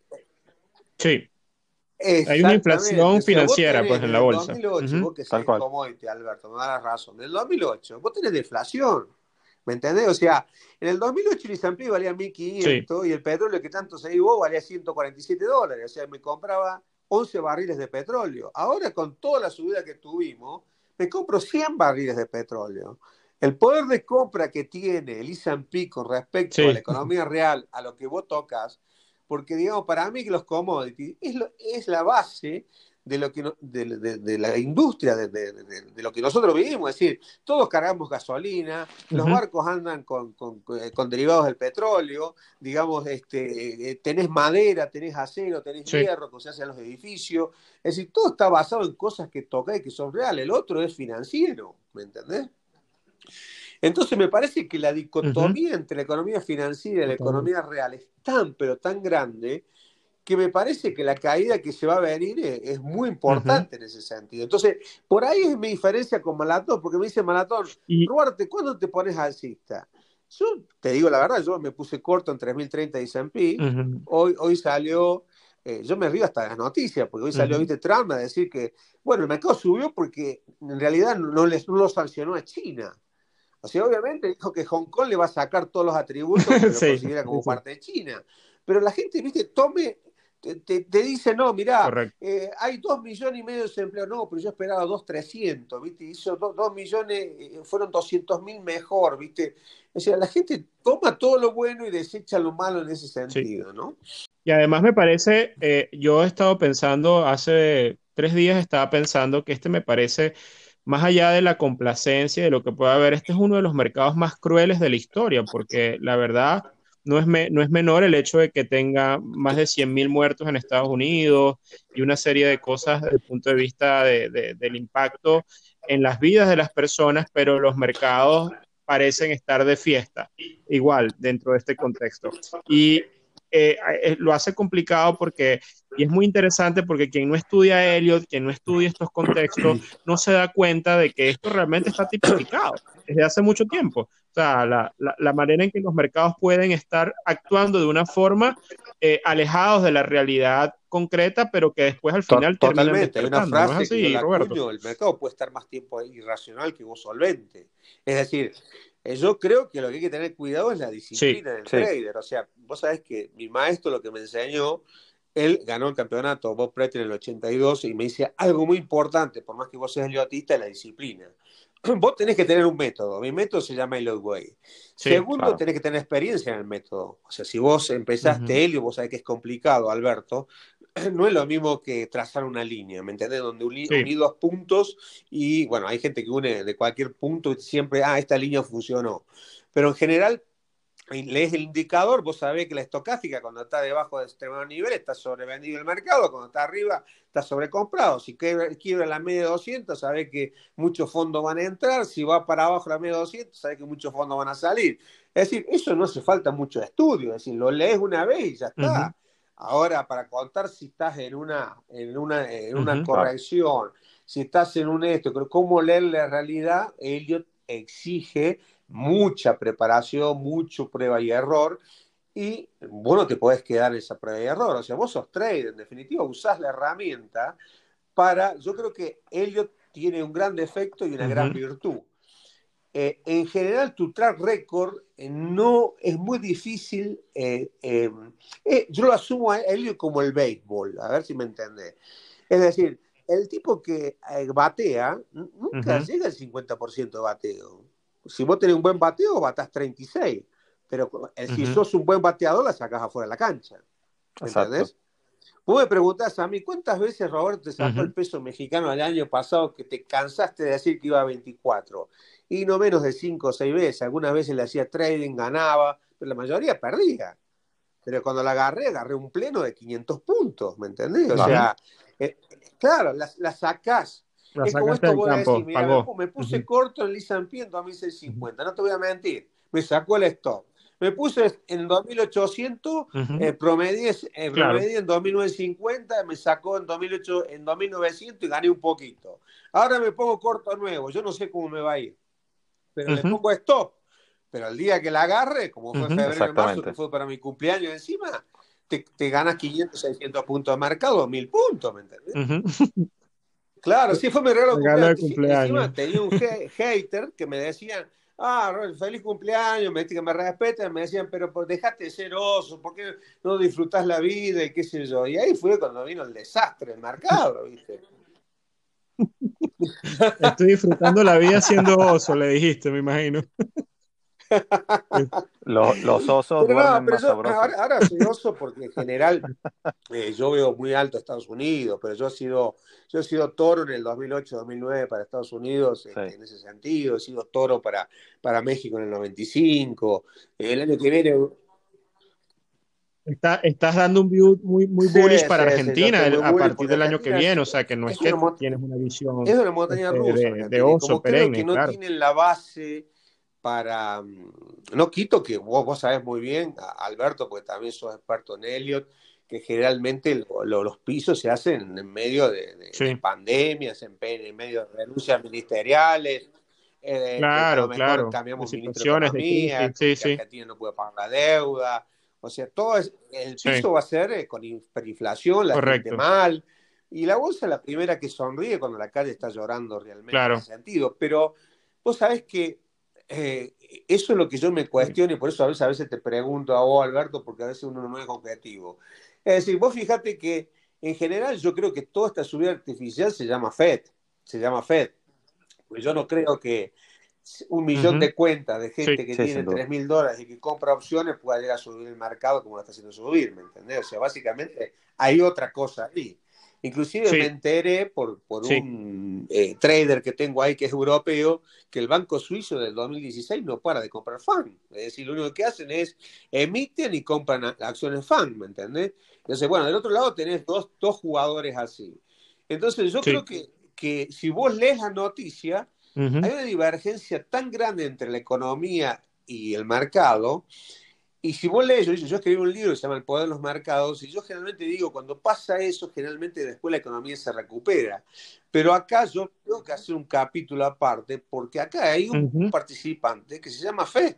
Sí. Hay una Exactamente. inflación O sea, vos financiera, tenés pues, en en la el bolsa. dos mil ocho, Ujú. vos que Tal seguís cual. commodity, Alberto, me da la razón. En el dos mil ocho, vos tenés deflación. ¿Me entendés? O sea, en el dos mil ocho el S and P valía mil Sí. quinientos y el petróleo que tanto se vos valía ciento cuarenta y siete dólares. O sea, me compraba once barriles de petróleo. Ahora, con toda la subida que tuvimos, me compro cien barriles de petróleo. El poder de compra que tiene el S and P con respecto a la Sí. economía real, a lo que vos tocas, porque, digamos, para mí que los commodities es, lo, es la base de, lo que no, de, de, de la industria, de, de, de, de, lo que nosotros vivimos. Es decir, todos cargamos gasolina, los Ujú. barcos andan con, con, con derivados del petróleo, digamos, este, eh, tenés madera, tenés acero, tenés Sí. hierro, que se hacen los edificios. Es decir, todo está basado en cosas que tocáis que son reales. El otro es financiero, ¿me entendés? Entonces me parece que la Ujú. dicotomía entre la economía financiera y la Totalmente. economía real es tan, pero tan grande, que me parece que la caída que se va a venir es, es muy Ujú. importante en ese sentido. Entonces, por ahí es mi diferencia con Malatón, porque me dice Malatón, Y Ruarte, ¿cuándo te pones alcista? Yo te digo la verdad, yo me puse corto en tres mil treinta y S and P, ujú. hoy, hoy salió, eh, yo me río hasta de las noticias, porque hoy salió, Ujú. viste, Trump a decir que, bueno, el mercado subió porque en realidad no, les, no lo sancionó a China. O sea, obviamente dijo que Hong Kong le va a sacar todos los atributos porque lo Sí, considera sí, como sí. parte de China. Pero la gente, viste, tome, te, te, te dice, no, mirá, Correcto. eh, hay dos millones y medio de desempleo. No, pero yo esperaba dos, trescientos, viste, hizo dos, dos millones, eh, fueron doscientos mil mejor, viste. O sea, la gente toma todo lo bueno y desecha lo malo en ese Sí. sentido, ¿no? Y además me parece, eh, yo he estado pensando, hace tres días estaba pensando que este me parece, más allá de la complacencia y de lo que pueda haber, este es uno de los mercados más crueles de la historia, porque la verdad no es, me- no es menor el hecho de que tenga más de cien mil muertos en Estados Unidos y una serie de cosas desde el punto de vista de- de- del impacto en las vidas de las personas, pero los mercados parecen estar de fiesta, igual dentro de este contexto. Y eh, eh, lo hace complicado porque, y es muy interesante porque quien no estudia a Elliot, quien no estudia estos contextos, no se da cuenta de que esto realmente está tipificado desde hace mucho tiempo. O sea, la, la, la manera en que los mercados pueden estar actuando de una forma eh, alejados de la realidad concreta, pero que después al final terminan Totalmente, hay una despertando. ¿No es frase que yo así, la Roberto? acuño, el mercado puede estar más tiempo irracional que vos solvente. Es decir, eh, yo creo que lo que hay que tener cuidado es la Sí, disciplina del Sí. trader. O sea, vos sabés que mi maestro lo que me enseñó, él ganó el campeonato Bob Pretter en el ochenta y dos y me dice algo muy importante, por más que vos seas eliotista, es la disciplina. Vos tenés que tener un método. Mi método se llama Elliott Way. sí. Segundo, Claro. tenés que tener experiencia en el método. O sea, si vos Ujú. empezaste Elliott, vos sabés que es complicado, Alberto. no es lo mismo que trazar una línea, ¿me entendés? Donde uní, Sí. uní dos puntos y, bueno, hay gente que une de cualquier punto y siempre, ah, esta línea funcionó. Pero en general, lees el indicador, vos sabés que la estocástica cuando está debajo de determinado nivel está sobrevendido el mercado, cuando está arriba está sobrecomprado. Si quiebra la media de doscientos, sabés que muchos fondos van a entrar, si va para abajo la media de doscientos, sabés que muchos fondos van a salir. Es decir, eso no hace falta mucho estudio, es decir, lo lees una vez y ya está. Uh-huh. Ahora, para contar si estás en una, en una, en una Uh-huh. corrección, si estás en un esto, cómo leer la realidad, Elliot exige mucha preparación, mucho prueba y error, y vos no te podés quedar en esa prueba y error. O sea, vos sos trader, en definitiva, usás la herramienta para... Yo creo que Elliot tiene un gran defecto y una Uh-huh. gran virtud. Eh, en general, tu track record eh, no es muy difícil. Eh, eh, eh, yo lo asumo a Elliot como el béisbol, a ver si me entendés. Es decir, el tipo que eh, batea nunca Uh-huh. llega al cincuenta por ciento de bateo. Si vos tenés un buen bateo, batás treinta y seis. Pero eh, si Uh-huh. sos un buen bateador, la sacás afuera de la cancha. ¿Me Exacto. entendés? Vos me preguntás a mí, ¿cuántas veces Roberto te sacó Uh-huh. el peso mexicano el año pasado que te cansaste de decir que iba a veinticuatro? Y no menos de cinco o seis veces. Algunas veces le hacía trading, ganaba, pero la mayoría perdía. Pero cuando la agarré, agarré un pleno de quinientos puntos, ¿me entendés? O Claro. sea, eh, claro, la, la sacás. La Es como sacaste esto, del vos campo, decís, mira, me, pagó. pu- me puse Uh-huh. corto en Liz and P en dos mil seiscientos cincuenta, no te voy a mentir, me sacó el stop. Me puse en dos mil ochocientos, Uh-huh. eh, promedié, eh, Claro. promedié en dos mil novecientos cincuenta, me sacó en, dos mil ocho, en dos mil novecientos y gané un poquito. Ahora me pongo corto nuevo, yo no sé cómo me va a ir, pero le Uh-huh. pongo stop. Pero el día que la agarre, como fue Uh-huh. febrero y marzo, Exactamente. que fue para mi cumpleaños encima, te, te ganas quinientos, seiscientos puntos de mercado, mil puntos, ¿me entendés? Uh-huh. Claro, sí fue mi regalo de Regalo de cumpleaños. Sí, cumpleaños. encima tenía un he- hater que me decían, ah, Robert, feliz cumpleaños, me, que me respeten, me decían, pero por- dejaste de ser oso, ¿por qué no disfrutás la vida y qué sé yo? Y ahí fue cuando vino el desastre del mercado, ¿viste? Estoy disfrutando la vida siendo oso, le dijiste, me imagino. Los, los osos Pero no, duermen pero más yo sabroso. ahora, ahora soy oso porque en general eh, yo veo muy alto Estados Unidos, pero yo he sido, yo he sido toro en el dos mil ocho, dos mil nueve para Estados Unidos, este, Sí. en ese sentido, he sido toro para, para México en el noventa y cinco, el año que viene... Está, estás dando un view muy, muy Sí, bullish sí, para sí, yo Argentina estoy muy el- a bullish partir porque del año que Argentina es, viene, o sea que no es es una, que mon- tienes una visión es una montaña este, rusa de, de Argentina, y oso como creo que perenne, no claro. tienen la base para... mm, No quito que vos, vos sabés muy bien, a- Alberto, porque también sos experto en Elliot, que generalmente lo- lo- los pisos se hacen en medio de, de- de Sí, pandemias, en, pe- en medio de renuncias ministeriales, eh, que a lo claro, mejor claro. De cambiamos ministro de situaciones de Economía, crisis, sí, que sí, Argentina no puede pagar la deuda. O sea, todo es, el sí, piso va a ser eh, con hiperinflación, la gente correcto, mal, y la bolsa es la primera que sonríe cuando la calle está llorando realmente en claro. ese sentido. Pero vos sabés que eh, eso es lo que yo me Sí. cuestiono y por eso a veces, a veces te pregunto a vos, Alberto, porque a veces uno no es objetivo. Es decir, vos fíjate que en general yo creo que toda esta subida artificial se llama Fed, se llama Fed. Porque yo no creo que un millón Ujú. de cuentas de Sí, gente que Sí, tiene sin duda. tres mil dólares y que compra opciones pueda llegar a subir el mercado como lo está haciendo subir, ¿me entendés? O sea, básicamente hay otra cosa ahí. Inclusive me sí, enteré por, por sí. un eh, trader que tengo ahí que es europeo, que el Banco Suizo del dos mil dieciséis no para de comprar F A N. Es decir, lo único que hacen es emiten y compran a- acciones F A N, ¿me entendés? Entonces, bueno, del otro lado tenés dos, dos jugadores así. Entonces, yo creo Sí. que, que si vos lees la noticia, Ujú. hay una divergencia tan grande entre la economía y el mercado. Y si vos lees, yo, yo escribí un libro que se llama El poder de los mercados, y yo generalmente digo, cuando pasa eso, generalmente después la economía se recupera. Pero acá yo tengo que hacer un capítulo aparte, porque acá hay un, un Ujú. participante que se llama Fed.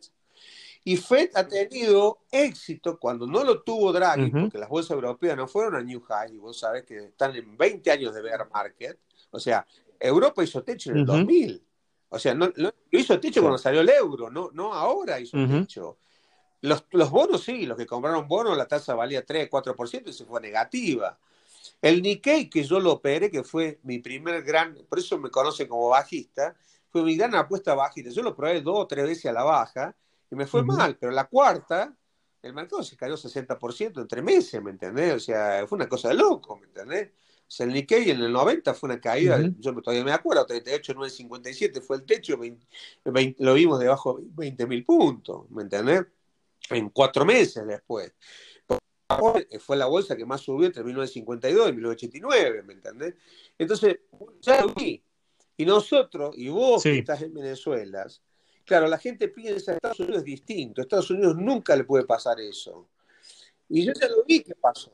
Y Fed ha tenido éxito cuando no lo tuvo Draghi, Ujú. porque las bolsas europeas no fueron a New High, y vos sabés que están en veinte años de bear market. O sea, Europa hizo techo en el Ujú. dos mil. O sea, no, no- lo hizo techo Sí. cuando salió el euro, no, no ahora hizo Ujú. techo. Los, los bonos sí, los que compraron bonos, la tasa valía tres, cuatro por ciento y se fue negativa. El Nikkei, que yo lo operé, que fue mi primer gran, por eso me conocen como bajista, fue mi gran apuesta bajista. Yo lo probé dos o tres veces a la baja y me fue Ujú. mal, pero la cuarta el mercado se cayó sesenta por ciento en tres meses, ¿me entendés? O sea, fue una cosa de loco, ¿me entendés? O sea, el Nikkei en el noventa fue una caída, Ujú. yo todavía me acuerdo, treinta y ocho mil novecientos cincuenta y siete fue el techo, veinte, veinte, lo vimos debajo de veinte mil puntos, ¿me entendés? En cuatro meses después. Fue la bolsa que más subió entre mil novecientos cincuenta y dos y mil novecientos ochenta y nueve, ¿me entendés? Entonces, ya lo vi. Y nosotros, y vos que Sí. estás en Venezuela, claro, la gente piensa que Estados Unidos es distinto. A Estados Unidos nunca le puede pasar eso. Y yo ya lo vi que pasó.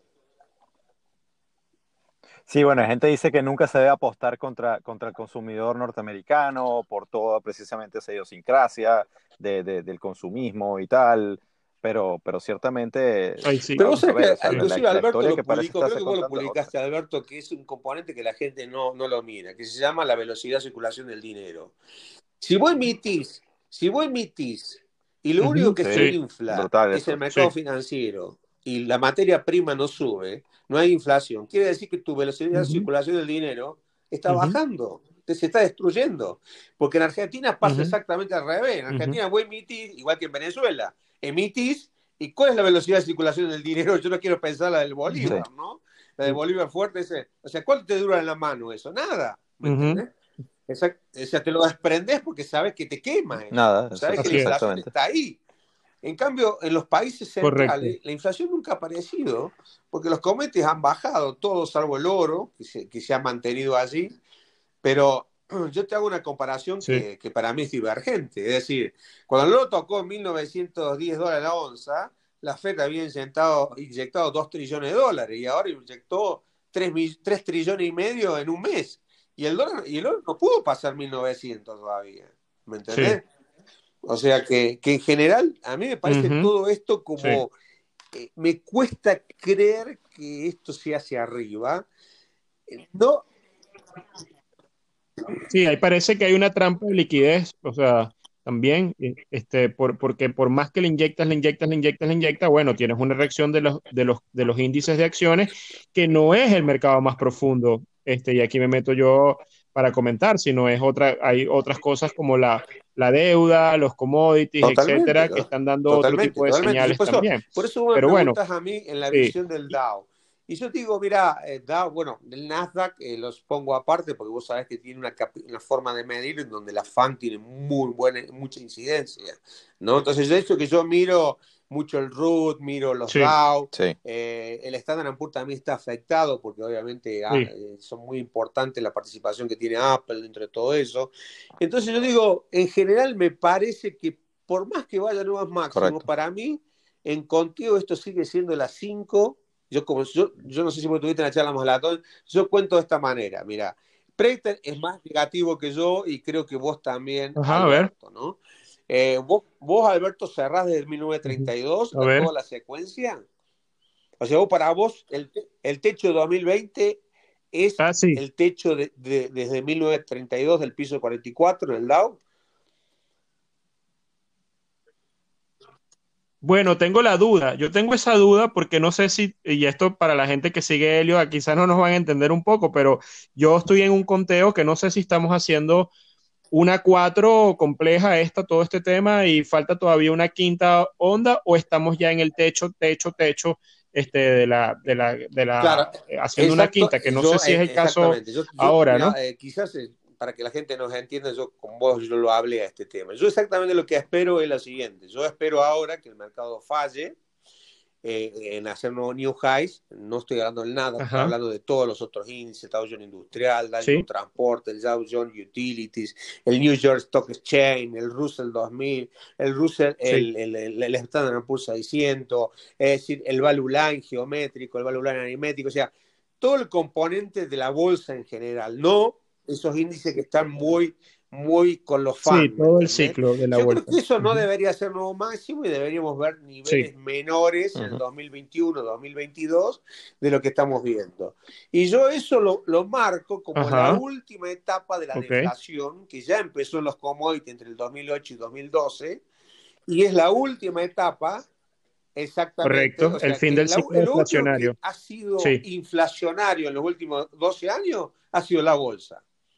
Sí, bueno, la gente dice que nunca se debe apostar contra, contra el consumidor norteamericano por toda precisamente esa idiosincrasia de, de- del consumismo y tal, pero, pero ciertamente, Ay, sí. Pero vos vamos a sabés ver, o que sea, la, la- inclusive la Alberto historia lo que parece publicó, creo estarse que vos lo contando es otra. publicaste, Alberto, que es un componente que la gente no, no lo mira, que se llama la velocidad de circulación del dinero. Si vos emitís, si vos emitís y lo único Ujú. que se Sí, Sí, infla brutal es el eso. mercado sí. financiero y la materia prima no sube, no hay inflación, quiere decir que tu velocidad de Ujú. circulación del dinero está Ujú. bajando, te- se está destruyendo. Porque en Argentina pasa Ujú. exactamente al revés. En Ujú. Argentina vos emitís, igual que en Venezuela, emitís, ¿y cuál es la velocidad de circulación del dinero? Yo no quiero pensar la del Ujú. Sí, Bolívar, ¿no? La del Bolívar fuerte, ese. O sea, ¿cuánto te dura en la mano eso? Nada, ¿me Ujú. entendés? Esa- o sea, te lo desprendes porque sabes que te quema eso. nada, Sabes que exact- la Así es, inflación exactamente. está ahí. En cambio, en los países correcto. centrales, la inflación nunca ha aparecido, porque los commodities han bajado, todos salvo el oro, que se, que se ha mantenido allí. Pero yo te hago una comparación Sí. que, que para mí es divergente. Es decir, cuando el oro tocó mil novecientos diez dólares la onza, la Fed había inyectado, inyectado dos trillones de dólares y ahora inyectó tres trillones y medio en un mes. Y el, dólar, y el oro no pudo pasar mil novecientos todavía. ¿Me Sí. entendés? O sea que, que en general a mí me parece Ujú. todo esto Sí. como... eh, me cuesta creer que esto sea hacia arriba. Eh, No, Sí, ahí parece que hay una trampa de liquidez, o sea, también, eh, este, por, porque por más que le inyectas, le inyectas, le inyectas, le inyectas, bueno, tienes una reacción de los, de los, de los índices de acciones que no es el mercado más profundo, este, y aquí me meto yo para comentar, sino es otra, hay otras cosas como la, la deuda, los commodities, totalmente, etcétera, que ¿no? están dando otro Totalmente, tipo de totalmente. Yo señales por eso, también. por eso vos me Pero bueno, preguntas a mí en la sí, visión del Dow. Y yo te digo, mira, eh, Dow, bueno, el Nasdaq eh, los pongo aparte porque vos sabés que tiene una, capi- una forma de medir en donde la F A N tiene muy buena, mucha incidencia, ¿no? Entonces, de hecho que yo miro mucho el R U T, miro los sí, Dow, Sí, eh, el Standard and Poor's también está afectado porque obviamente ah, sí. eh, son muy importantes la participación que tiene Apple dentro de todo eso. Entonces yo digo, en general me parece que por más que vaya a nuevos máximos, correcto. para mí, en contigo esto sigue siendo las cinco. Yo, como, yo, yo no sé si vos tuviste en la charla Malatón, yo cuento de esta manera, mira, Preiter es más negativo que yo y creo que vos también, Ajá, a ver. Alberto, ¿no? Eh, vos, vos, Alberto, cerrás desde mil novecientos Ujú. treinta y dos A la, ver. toda la secuencia. O sea, vos para vos, el, el techo de dos mil veinte es Ah, sí. el techo de, de, desde mil novecientos treinta y dos del piso cuarenta y cuatro en el Dow. Bueno, tengo la duda. Yo tengo esa duda porque no sé si, y esto para la gente que sigue Helio, quizás no nos van a entender un poco, pero yo estoy en un conteo que no sé si estamos haciendo una cuatro compleja esta, todo este tema, y falta todavía una quinta onda, o estamos ya en el techo, techo, techo, este, de la, de la, de Claro, la, eh, haciendo una exacto, quinta, que no sé yo, si es eh, el caso exactamente. Yo, yo ahora, mira, ¿no? eh, quizás eh, para que la gente nos entienda, yo con vos yo lo hablé a este tema. Yo exactamente lo que espero es lo siguiente. Yo espero ahora que el mercado falle eh, en hacer nuevos new highs. No estoy hablando de nada, estoy Ajá, hablando de todos los otros índices, Dow Jones Industrial, Dow Jones sí, Transporte, el Dow Jones Utilities, el New York Stock Exchange, el Russell dos mil, el Russell, sí, el, el, el, el Standard and Poor's seiscientos, es decir, el Value Line geométrico, el Value Line aritmético, o sea, todo el componente de la bolsa en general, no esos índices que están muy, muy con los sí, fans, ¿me todo el entendés? ciclo de la Yo creo vuelta. que eso no Ujú. debería ser nuevo máximo y deberíamos ver Sí, niveles menores en el Ujú. dos mil veintiuno, dos mil veintidós de lo que estamos viendo. Y yo eso lo, lo marco como la ajá, última etapa de la ok, deflación que ya empezó en los commodities entre el dos mil ocho y dos mil doce y es la última etapa. Exactamente, correcto, o el sea fin que del la, ciclo lo único que deflacionario. ha sido Sí, inflacionario en los últimos doce años ha sido la bolsa.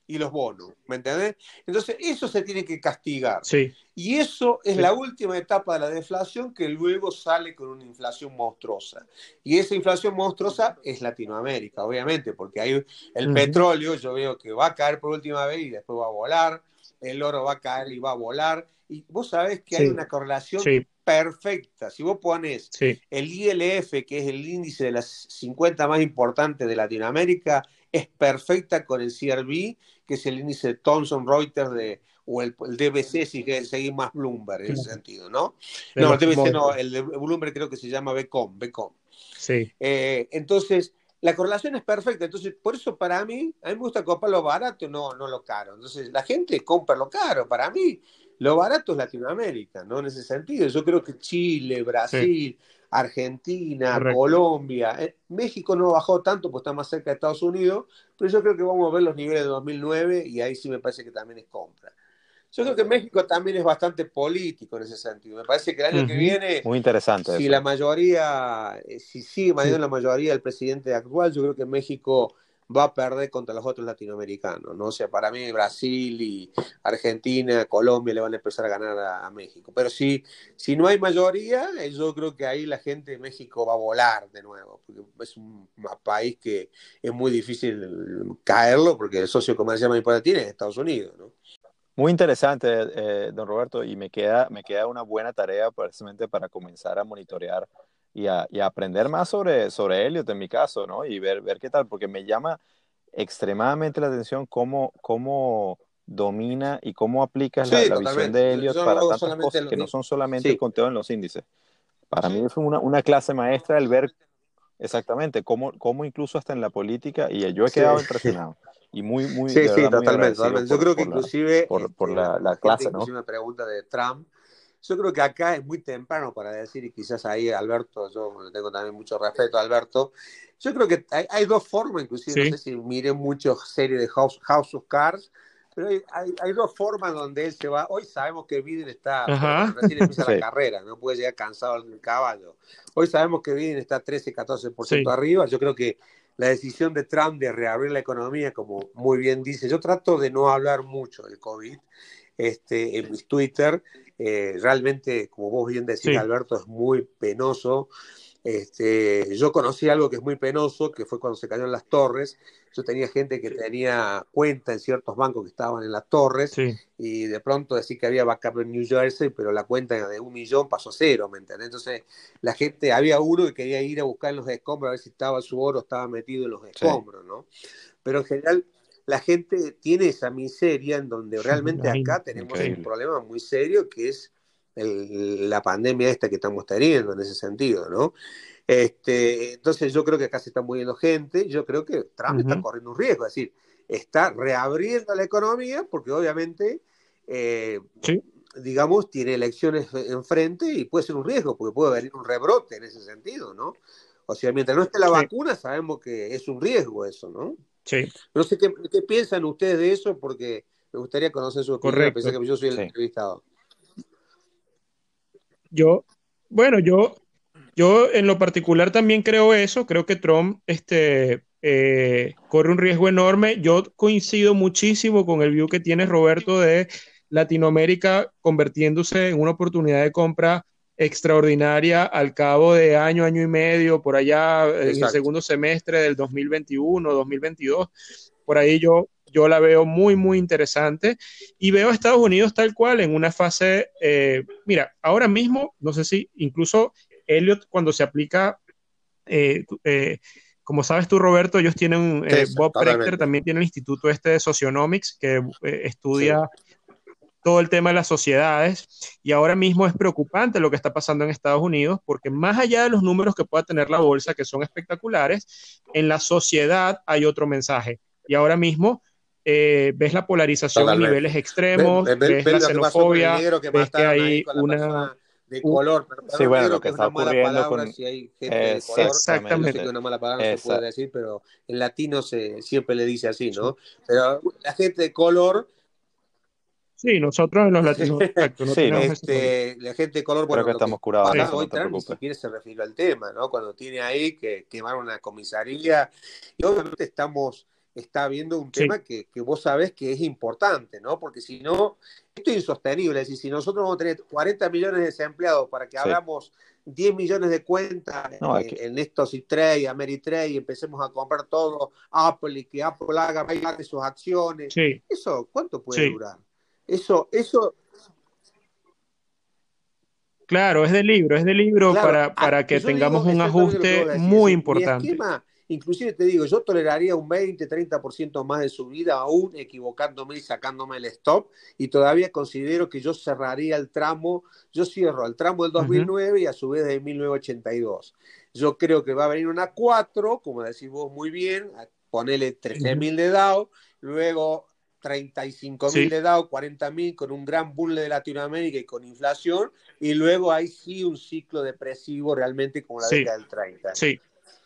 y los bonos, ¿me entendés? Entonces eso se tiene que castigar. Sí. Y eso es Sí. la última etapa de la deflación, que luego sale con una inflación monstruosa. Y esa inflación monstruosa es Latinoamérica, obviamente, porque hay el Uh-huh. petróleo, yo veo que va a caer por última vez y después va a volar, el oro va a caer y va a volar, y vos sabés que Sí. hay una correlación Sí. perfecta. Si vos pones Sí. el I L F, que es el índice de las cincuenta más importantes de Latinoamérica, es perfecta con el C R B, que es el índice de Thomson Reuters de, o el, el D B C, si seguís más Bloomberg en ese Claro. sentido, ¿no? De No, los el D B C no, commodities. el de Bloomberg creo que se llama Becom, Becom. Sí. Eh, entonces, la correlación es perfecta. Entonces, por eso para mí, a mí me gusta comprar lo barato, no, no lo caro. Entonces, la gente compra lo caro. Para mí, lo barato es Latinoamérica, ¿no? En ese sentido, yo creo que Chile, Brasil, Sí. Argentina, Correcto. Colombia, eh, México no bajó tanto, pues está más cerca de Estados Unidos, pero yo creo que vamos a ver los niveles de dos mil nueve y ahí sí me parece que también es compra. Yo creo que México también es bastante político en ese sentido. Me parece que el año que Uh-huh. viene, Muy interesante si eso. la mayoría, eh, si sigue manteniendo Sí. la mayoría del presidente actual, yo creo que México va a perder contra los otros latinoamericanos, ¿no? O sea, para mí Brasil y Argentina, Colombia le van a empezar a ganar a, a México. Pero si, si no hay mayoría, eh, yo creo que ahí la gente de México va a volar de nuevo, porque es un, un país que es muy difícil caerlo, porque el socio comercial más importante tiene es Estados Unidos, ¿no? Muy interesante, eh, don Roberto, y me queda, me queda una buena tarea precisamente para comenzar a monitorear y a, y a aprender más sobre, sobre Elliot en mi caso, ¿no? Y ver, ver qué tal, porque me llama extremadamente la atención cómo, cómo domina y cómo aplicas la, Sí, la visión totalmente. de Yo, Elliot yo no para hago tantas solamente cosas los... que no son solamente el Sí, conteo en los índices. Para mí fue una, una clase maestra el ver exactamente cómo, cómo incluso hasta en la política, y yo he sí. quedado impresionado y muy, muy, Sí, de sí, verdad, muy totalmente, agradecido totalmente. Yo por, creo que por la, inclusive, por, por este, la, la, la la gente clase, ¿no? inclusive me pregunta de Trump. Yo creo que acá es muy temprano para decir, y quizás ahí Alberto, yo le tengo también mucho respeto a Alberto. Yo creo que hay, hay dos formas, inclusive, no sé Sí. si miré mucho serie de House, House of Cards, pero hay, hay, hay dos formas donde él se va. Hoy sabemos que Biden está, pero bueno, Ajá. recién empieza la Sí, carrera, no puede llegar cansado al caballo. Hoy sabemos que Biden está trece, catorce por ciento Sí. arriba. Yo creo que la decisión de Trump de reabrir la economía, como muy bien dice, yo trato de no hablar mucho del COVID este, en mis Twitter. Eh, realmente, como vos bien decís, Sí. Alberto, es muy penoso. Este, yo conocí algo que es muy penoso, que fue cuando se cayeron las torres. Yo tenía gente que tenía cuenta en ciertos bancos que estaban en las torres, Sí. y de pronto decir que había backup en New Jersey, pero la cuenta de un millón pasó a cero, ¿me entendés? Entonces, la gente, había uno que quería ir a buscar en los escombros a ver si estaba su oro, estaba metido en los sí, escombros, ¿no? Pero en general, la gente tiene esa miseria en donde realmente acá Imagínate. tenemos un increíble. problema muy serio, que es el, la pandemia esta que estamos teniendo en ese sentido, ¿no? Este, entonces yo creo que acá se está muriendo gente. Yo creo que Trump está Uh-huh. corriendo un riesgo, es decir, está reabriendo la economía porque obviamente, eh, Sí. digamos, tiene elecciones enfrente y puede ser un riesgo porque puede venir un rebrote en ese sentido, ¿no? O sea, mientras no esté la Sí. vacuna, sabemos que es un riesgo eso, ¿no? Sí. No sé qué, qué piensan ustedes de eso, porque me gustaría conocer su opinión, a pesar Correcto. que yo soy el Sí. entrevistado. Yo, bueno, yo, yo en lo particular también creo eso. Creo que Trump este, eh, corre un riesgo enorme. Yo coincido muchísimo con el view que tiene Roberto de Latinoamérica convirtiéndose en una oportunidad de compra extraordinaria al cabo de año, año y medio, por allá en el Exacto. segundo semestre del dos mil veintiuno, dos mil veintidós. Por ahí yo, yo la veo muy, muy interesante y veo a Estados Unidos tal cual en una fase, eh, mira, ahora mismo, no sé si incluso Elliot cuando se aplica, eh, eh, como sabes tú, Roberto, ellos tienen, Sí, eh, sí, Bob Prechter totalmente. también tiene el instituto este de Socionomics que eh, Sí. estudia todo el tema de las sociedades y ahora mismo es preocupante lo que está pasando en Estados Unidos porque más allá de los números que pueda tener la bolsa, que son espectaculares, en la sociedad hay otro mensaje y ahora mismo eh, ves la polarización en niveles Totalmente. Ven, extremos, ven, ves ven la lo que pasó con el xenofobia, negro que ves que mataron ahí hay con la una... persona de un, color. Sí, Perdón, bueno, negro, lo que que es está una mala ocurriendo palabra con... si hay gente de color. Yo sé que Exactamente. exactamente, una mala palabra no se Esa, puede decir, pero en latino se siempre le dice así, ¿no? Pero la gente de color, sí, nosotros en los latinos, exacto, no sí, tenemos no, ese problema. este, la gente de color, creo bueno, que lo que estamos curados de Sí, pasa eso, hoy, no te Trump ni preocupes. siquiera se refirió al tema, ¿no? Cuando tiene ahí que quemaron una comisaría, y obviamente estamos está habiendo un Sí, tema que, que vos sabés que es importante, ¿no? Porque si no, esto es insostenible. Es decir, si nosotros vamos a tener cuarenta millones de desempleados para que Sí. abramos diez millones de cuentas No, eh, aquí, en estos Trade, Ameritrade, y empecemos a comprar todo Apple y que Apple haga más de sus acciones, sí, ¿eso cuánto puede sí. durar? Eso, eso, Claro, es de libro, es de libro claro, para, a- para que que yo tengamos digo un exactamente lo que vos ajuste decís. Es muy decir, mi importante. esquema, inclusive te digo, yo toleraría un veinte, treinta por ciento más de subida, aún equivocándome y sacándome el stop, y todavía considero que yo cerraría el tramo, yo cierro el tramo del dos mil Ujú, nueve y a su vez de mil novecientos ochenta y dos. Yo creo que va a venir una cuatro, como decís vos muy bien, a ponerle trece ujú. mil de Dow, luego treinta y cinco mil Sí, de Dow, cuarenta mil con un gran bull de Latinoamérica y con inflación, y luego hay sí un ciclo depresivo realmente como la sí, década del treinta. sí.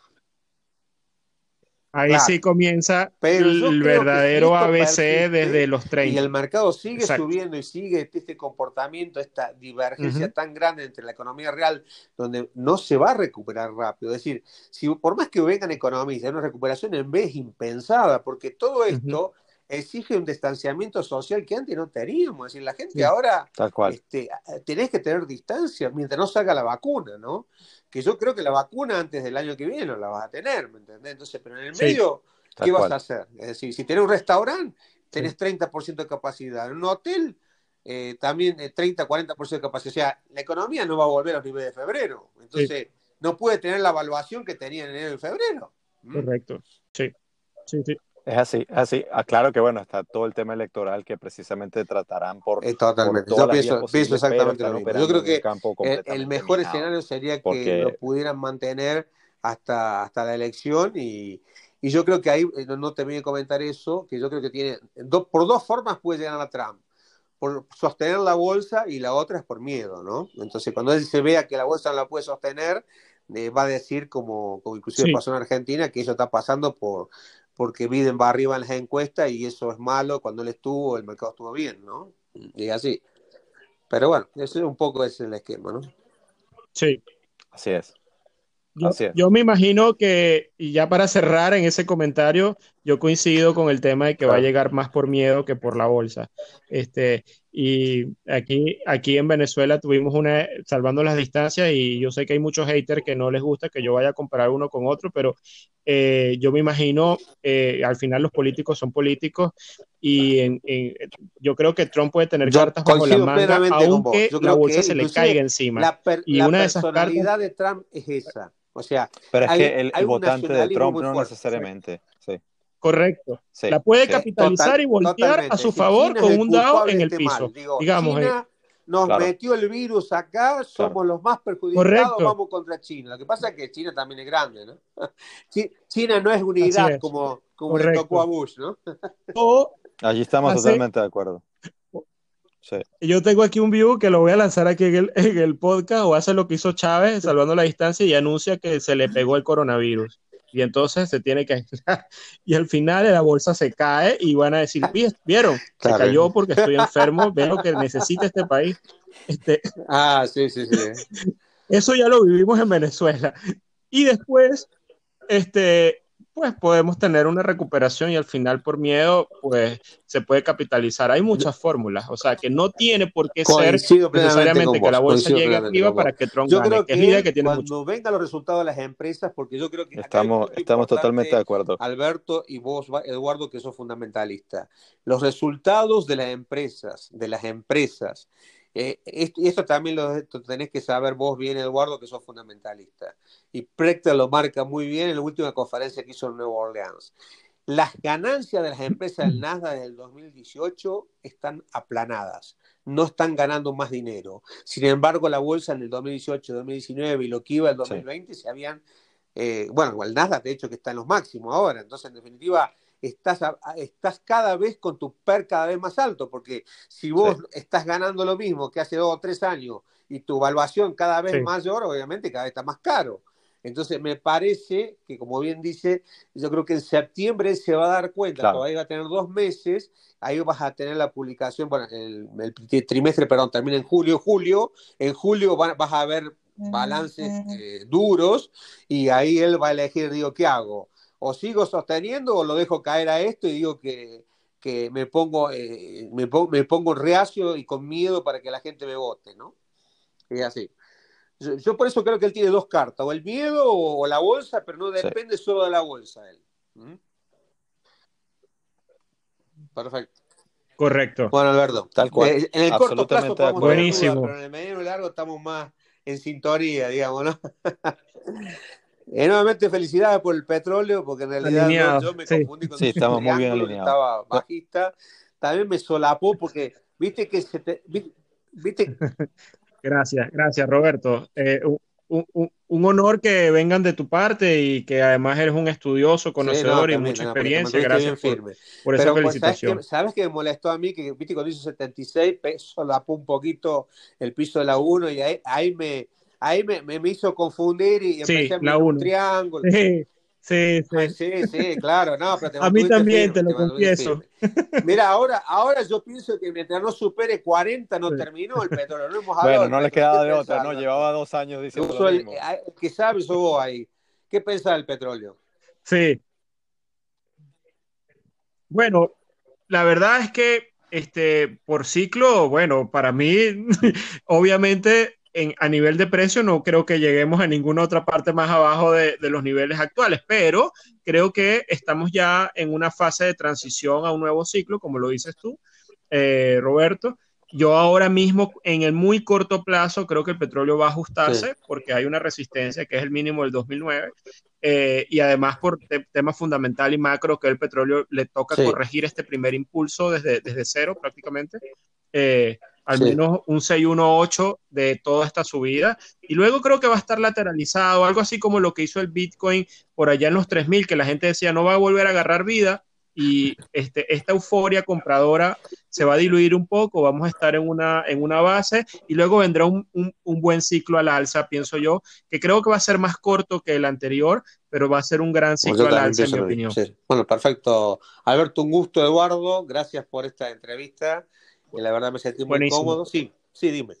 Ahí Claro, sí comienza pero yo el creo que si verdadero esto A B C desde persiste los y el treinta. mercado sigue Exacto. subiendo y sigue este comportamiento, esta divergencia Ujú, tan grande entre la economía real, donde no se va a recuperar rápido. Es decir, si por más que vengan economistas, una recuperación en vez impensada, porque todo ujú. esto exige un distanciamiento social que antes no teníamos. Es decir, la gente Sí, ahora tal cual. este, tenés que tener distancia mientras no salga la vacuna, ¿no? Que yo creo que la vacuna antes del año que viene no la vas a tener, ¿me entendés? Entonces, pero en el sí, medio, ¿qué Tal vas a cual. hacer? Es decir, si tenés un restaurante, sí, tenés treinta por ciento de capacidad. En un hotel, eh, también eh, treinta, cuarenta por ciento de capacidad. O sea, la economía no va a volver a los niveles de febrero. sí, Entonces, no puede tener la evaluación que tenía en enero y febrero. ¿Mm? correcto. Sí, sí, sí. Es así, es así. Aclaro que bueno, está todo el tema electoral que precisamente tratarán por, Eh, por totalmente. todas Yo las vías pienso, pienso posibles, pero exactamente lo están mismo. Yo operando creo en un que campo el, el completamente mejor minado. escenario sería que lo Porque, pudieran mantener hasta, hasta la elección y, y yo creo que ahí, eh, no, no terminé de comentar eso, que yo creo que tiene, do, por dos formas puede llegar a Trump. Por sostener la bolsa y la otra es por miedo, ¿no? Entonces, cuando él se vea que la bolsa no la puede sostener, eh, va a decir, como, como inclusive Sí, pasó en Argentina, que eso está pasando por porque Biden va arriba en las encuestas y eso es malo. Cuando él estuvo, el mercado estuvo bien, ¿no? Y así. Pero bueno, ese es un poco ese es el esquema, ¿no? sí. así es, Yo, así es. yo me imagino que, y ya para cerrar en ese comentario, yo coincido con el tema de que va a Claro. llegar más por miedo que por la bolsa. Este, y aquí, aquí en Venezuela tuvimos una, salvando las distancias, y yo sé que hay muchos haters que no les gusta que yo vaya a comparar uno con otro, pero eh, yo me imagino, eh, al final los políticos son políticos, y en, en, yo creo que Trump puede tener Yo cartas bajo la coincido manga, plenamente con vos. aunque Yo la creo bolsa que se le caiga inclusive encima. la, per, Y la una de esas cartas, personalidad de Trump es esa. O sea, Pero es hay, que el, hay el un votante de nacionalismo Trump muy no fuerte. necesariamente. Sí, correcto. sí, La puede sí, Eh, total, capitalizar y voltear a totalmente. su Es decir, favor China es con el un DAO culpable en de el este mal. piso. Digo, Digamos, eh, China nos claro, metió el virus acá, claro. somos los más perjudicados, correcto. vamos contra China. Lo que pasa es que China también es grande, ¿no? China no es Así unidad es. como, como le tocó a Correcto. Bush, ¿no? O Allí estamos hace, totalmente de acuerdo. Sí, yo tengo aquí un view que lo voy a lanzar aquí en el, en el podcast, o hace lo que hizo Chávez, salvando la distancia, y anuncia que se le pegó el coronavirus. Y entonces se tiene que aislar. Y al final la bolsa se cae y van a decir, ¿vieron? Se Claro. cayó porque estoy enfermo, veo que necesita este país. Este, Ah, sí, sí, sí. eso ya lo vivimos en Venezuela. Y después, este, pues podemos tener una recuperación, y al final por miedo, pues se puede capitalizar. Hay muchas fórmulas, o sea que no tiene por qué ser Coincido plenamente con necesariamente que la vos, bolsa coincido llegue plenamente arriba con vos. para que Trump Yo gane, creo que es la idea que que tiene mucho. cuando vengan los resultados de las empresas, porque yo creo que acá hay un estamos, punto estamos totalmente de importante, acuerdo. Alberto y vos, Eduardo, que sos fundamentalista. Los resultados de las empresas, de las empresas, eh, esto, y esto también lo, lo tenés que saber vos bien, Eduardo, que sos fundamentalista. Y Prechter lo marca muy bien en la última conferencia que hizo en Nueva Orleans. Las ganancias de las empresas del Nasdaq del dos mil dieciocho están aplanadas, no están ganando más dinero. Sin embargo, la bolsa en el dos mil dieciocho, dos mil diecinueve y lo que iba el Sí, dos mil veinte se habían, eh, bueno, el Nasdaq de hecho que está en los máximos ahora, entonces en definitiva estás, a, estás cada vez con tu P E R cada vez más alto, porque si vos sí, estás ganando lo mismo que hace dos o tres años y tu evaluación cada vez Sí, mayor, obviamente cada vez está más caro. Entonces me parece que, como bien dice, yo creo que en septiembre se va a dar cuenta, claro. todavía va a tener dos meses, ahí vas a tener la publicación, bueno, el, el trimestre, perdón, termina en julio, julio, en julio va, vas a ver balances eh, duros y ahí él va a elegir, digo, ¿qué hago? o sigo sosteniendo o lo dejo caer a esto y digo que, que me, pongo, eh, me, pongo, me pongo reacio y con miedo para que la gente me vote, ¿no? Es así. Yo, yo por eso creo que él tiene dos cartas, o el miedo o, o la bolsa, pero no depende sí. solo de la bolsa él. ¿Mm? Perfecto. Correcto. Bueno, Alberto, tal cual. Eh, en el corto plazo podemos buenísimo. Duda, pero en el mediano y largo estamos más en sintonía, digamos, ¿no? Enormemente felicidades por el petróleo, porque en realidad no, yo me sí. confundí con sí, estamos muy bien alineados. Estaba bajista. También me solapó porque, viste que se te... ¿Viste? Gracias, gracias, Roberto. Eh, un, un, un honor que vengan de tu parte y que además eres un estudioso, conocedor sí, no, también, y mucha no, experiencia. Gracias por, por, por esa Pero, felicitación. ¿sabes qué, ¿Sabes qué me molestó a mí? Que viste cuando hizo setenta y seis, solapó un poquito el piso de la uno y ahí, ahí me... Ahí me, me, me hizo confundir y empecé sí, a mirar un triángulo. Sí, sí, sí. Ah, sí, sí, claro. No, pero te a mí también, firme, te lo te confieso. Mira, ahora, ahora yo pienso que mientras no supere cuarenta no sí. terminó el petróleo. No hemos bueno, no le quedaba de otra, pensar, ¿no? Llevaba dos años diciendo lo el, mismo. el que sabe, sos vos ahí. ¿Qué pensás del petróleo? Sí. Bueno, la verdad es que este, por ciclo, bueno, para mí, obviamente, en, a nivel de precio no creo que lleguemos a ninguna otra parte más abajo de, de los niveles actuales, pero creo que estamos ya en una fase de transición a un nuevo ciclo, como lo dices tú, eh, Roberto. Yo ahora mismo, en el muy corto plazo, creo que el petróleo va a ajustarse sí. porque hay una resistencia que es el mínimo del dos mil nueve eh, y además por te tema fundamental y macro que el petróleo le toca sí. corregir este primer impulso desde, desde cero prácticamente, eh, al sí. menos un seis punto dieciocho de toda esta subida y luego creo que va a estar lateralizado, algo así como lo que hizo el Bitcoin por allá en los tres mil, que la gente decía no va a volver a agarrar vida. Y este, esta euforia compradora se va a diluir un poco, vamos a estar en una, en una base y luego vendrá un, un, un buen ciclo al alza, pienso yo, que creo que va a ser más corto que el anterior, pero va a ser un gran ciclo al alza, en mi opinión. Sí. Bueno, perfecto. Alberto, un gusto, Eduardo, gracias por esta entrevista, y la verdad me sentí muy Buenísimo. cómodo. Sí, sí, dime.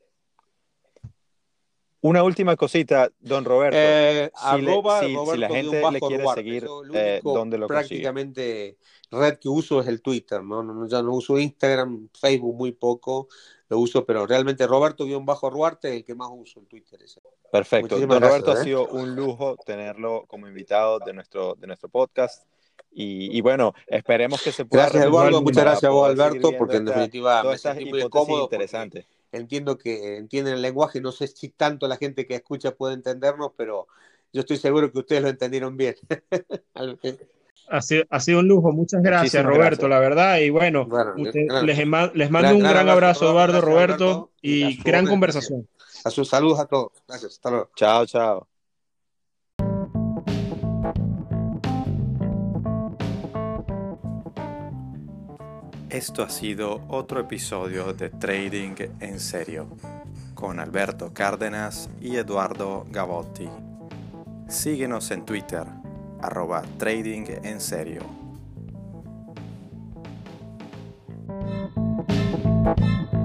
Una última cosita, don Roberto. Eh, si, arroba, le, si, Roberto si la gente le quiere Ruarte. seguir, Yo, eh, ¿dónde lo prácticamente consigue? Red que uso es el Twitter, ¿no? No, ya no uso Instagram, Facebook muy poco, lo uso, pero realmente Roberto-Ruarte es el que más uso en Twitter. Ese. Perfecto. Muchísimas don gracias, Roberto, ¿eh? Ha sido un lujo tenerlo como invitado de nuestro, de nuestro podcast. Y, y bueno, esperemos que se pueda... Gracias, Eduardo. Muchas gracias a vos, Alberto, porque en esta, definitiva me sentí muy cómodo. Interesante. Entiendo que entienden el lenguaje, no sé si tanto la gente que escucha puede entendernos, pero yo estoy seguro que ustedes lo entendieron bien. Ha sido, ha sido un lujo, muchas gracias, Muchísimas Roberto, gracias. La verdad, y bueno, bueno usted, les, les mando gran, un gran, gran abrazo, Eduardo, gracias, Roberto, Alberto, y, y gran conversación. Gracias. A sus saludos a todos. Gracias, hasta luego. Chao, chao. Esto ha sido otro episodio de Trading en Serio con Alberto Cárdenas y Eduardo Gavotti. Síguenos en Twitter, arroba Trading en Serio.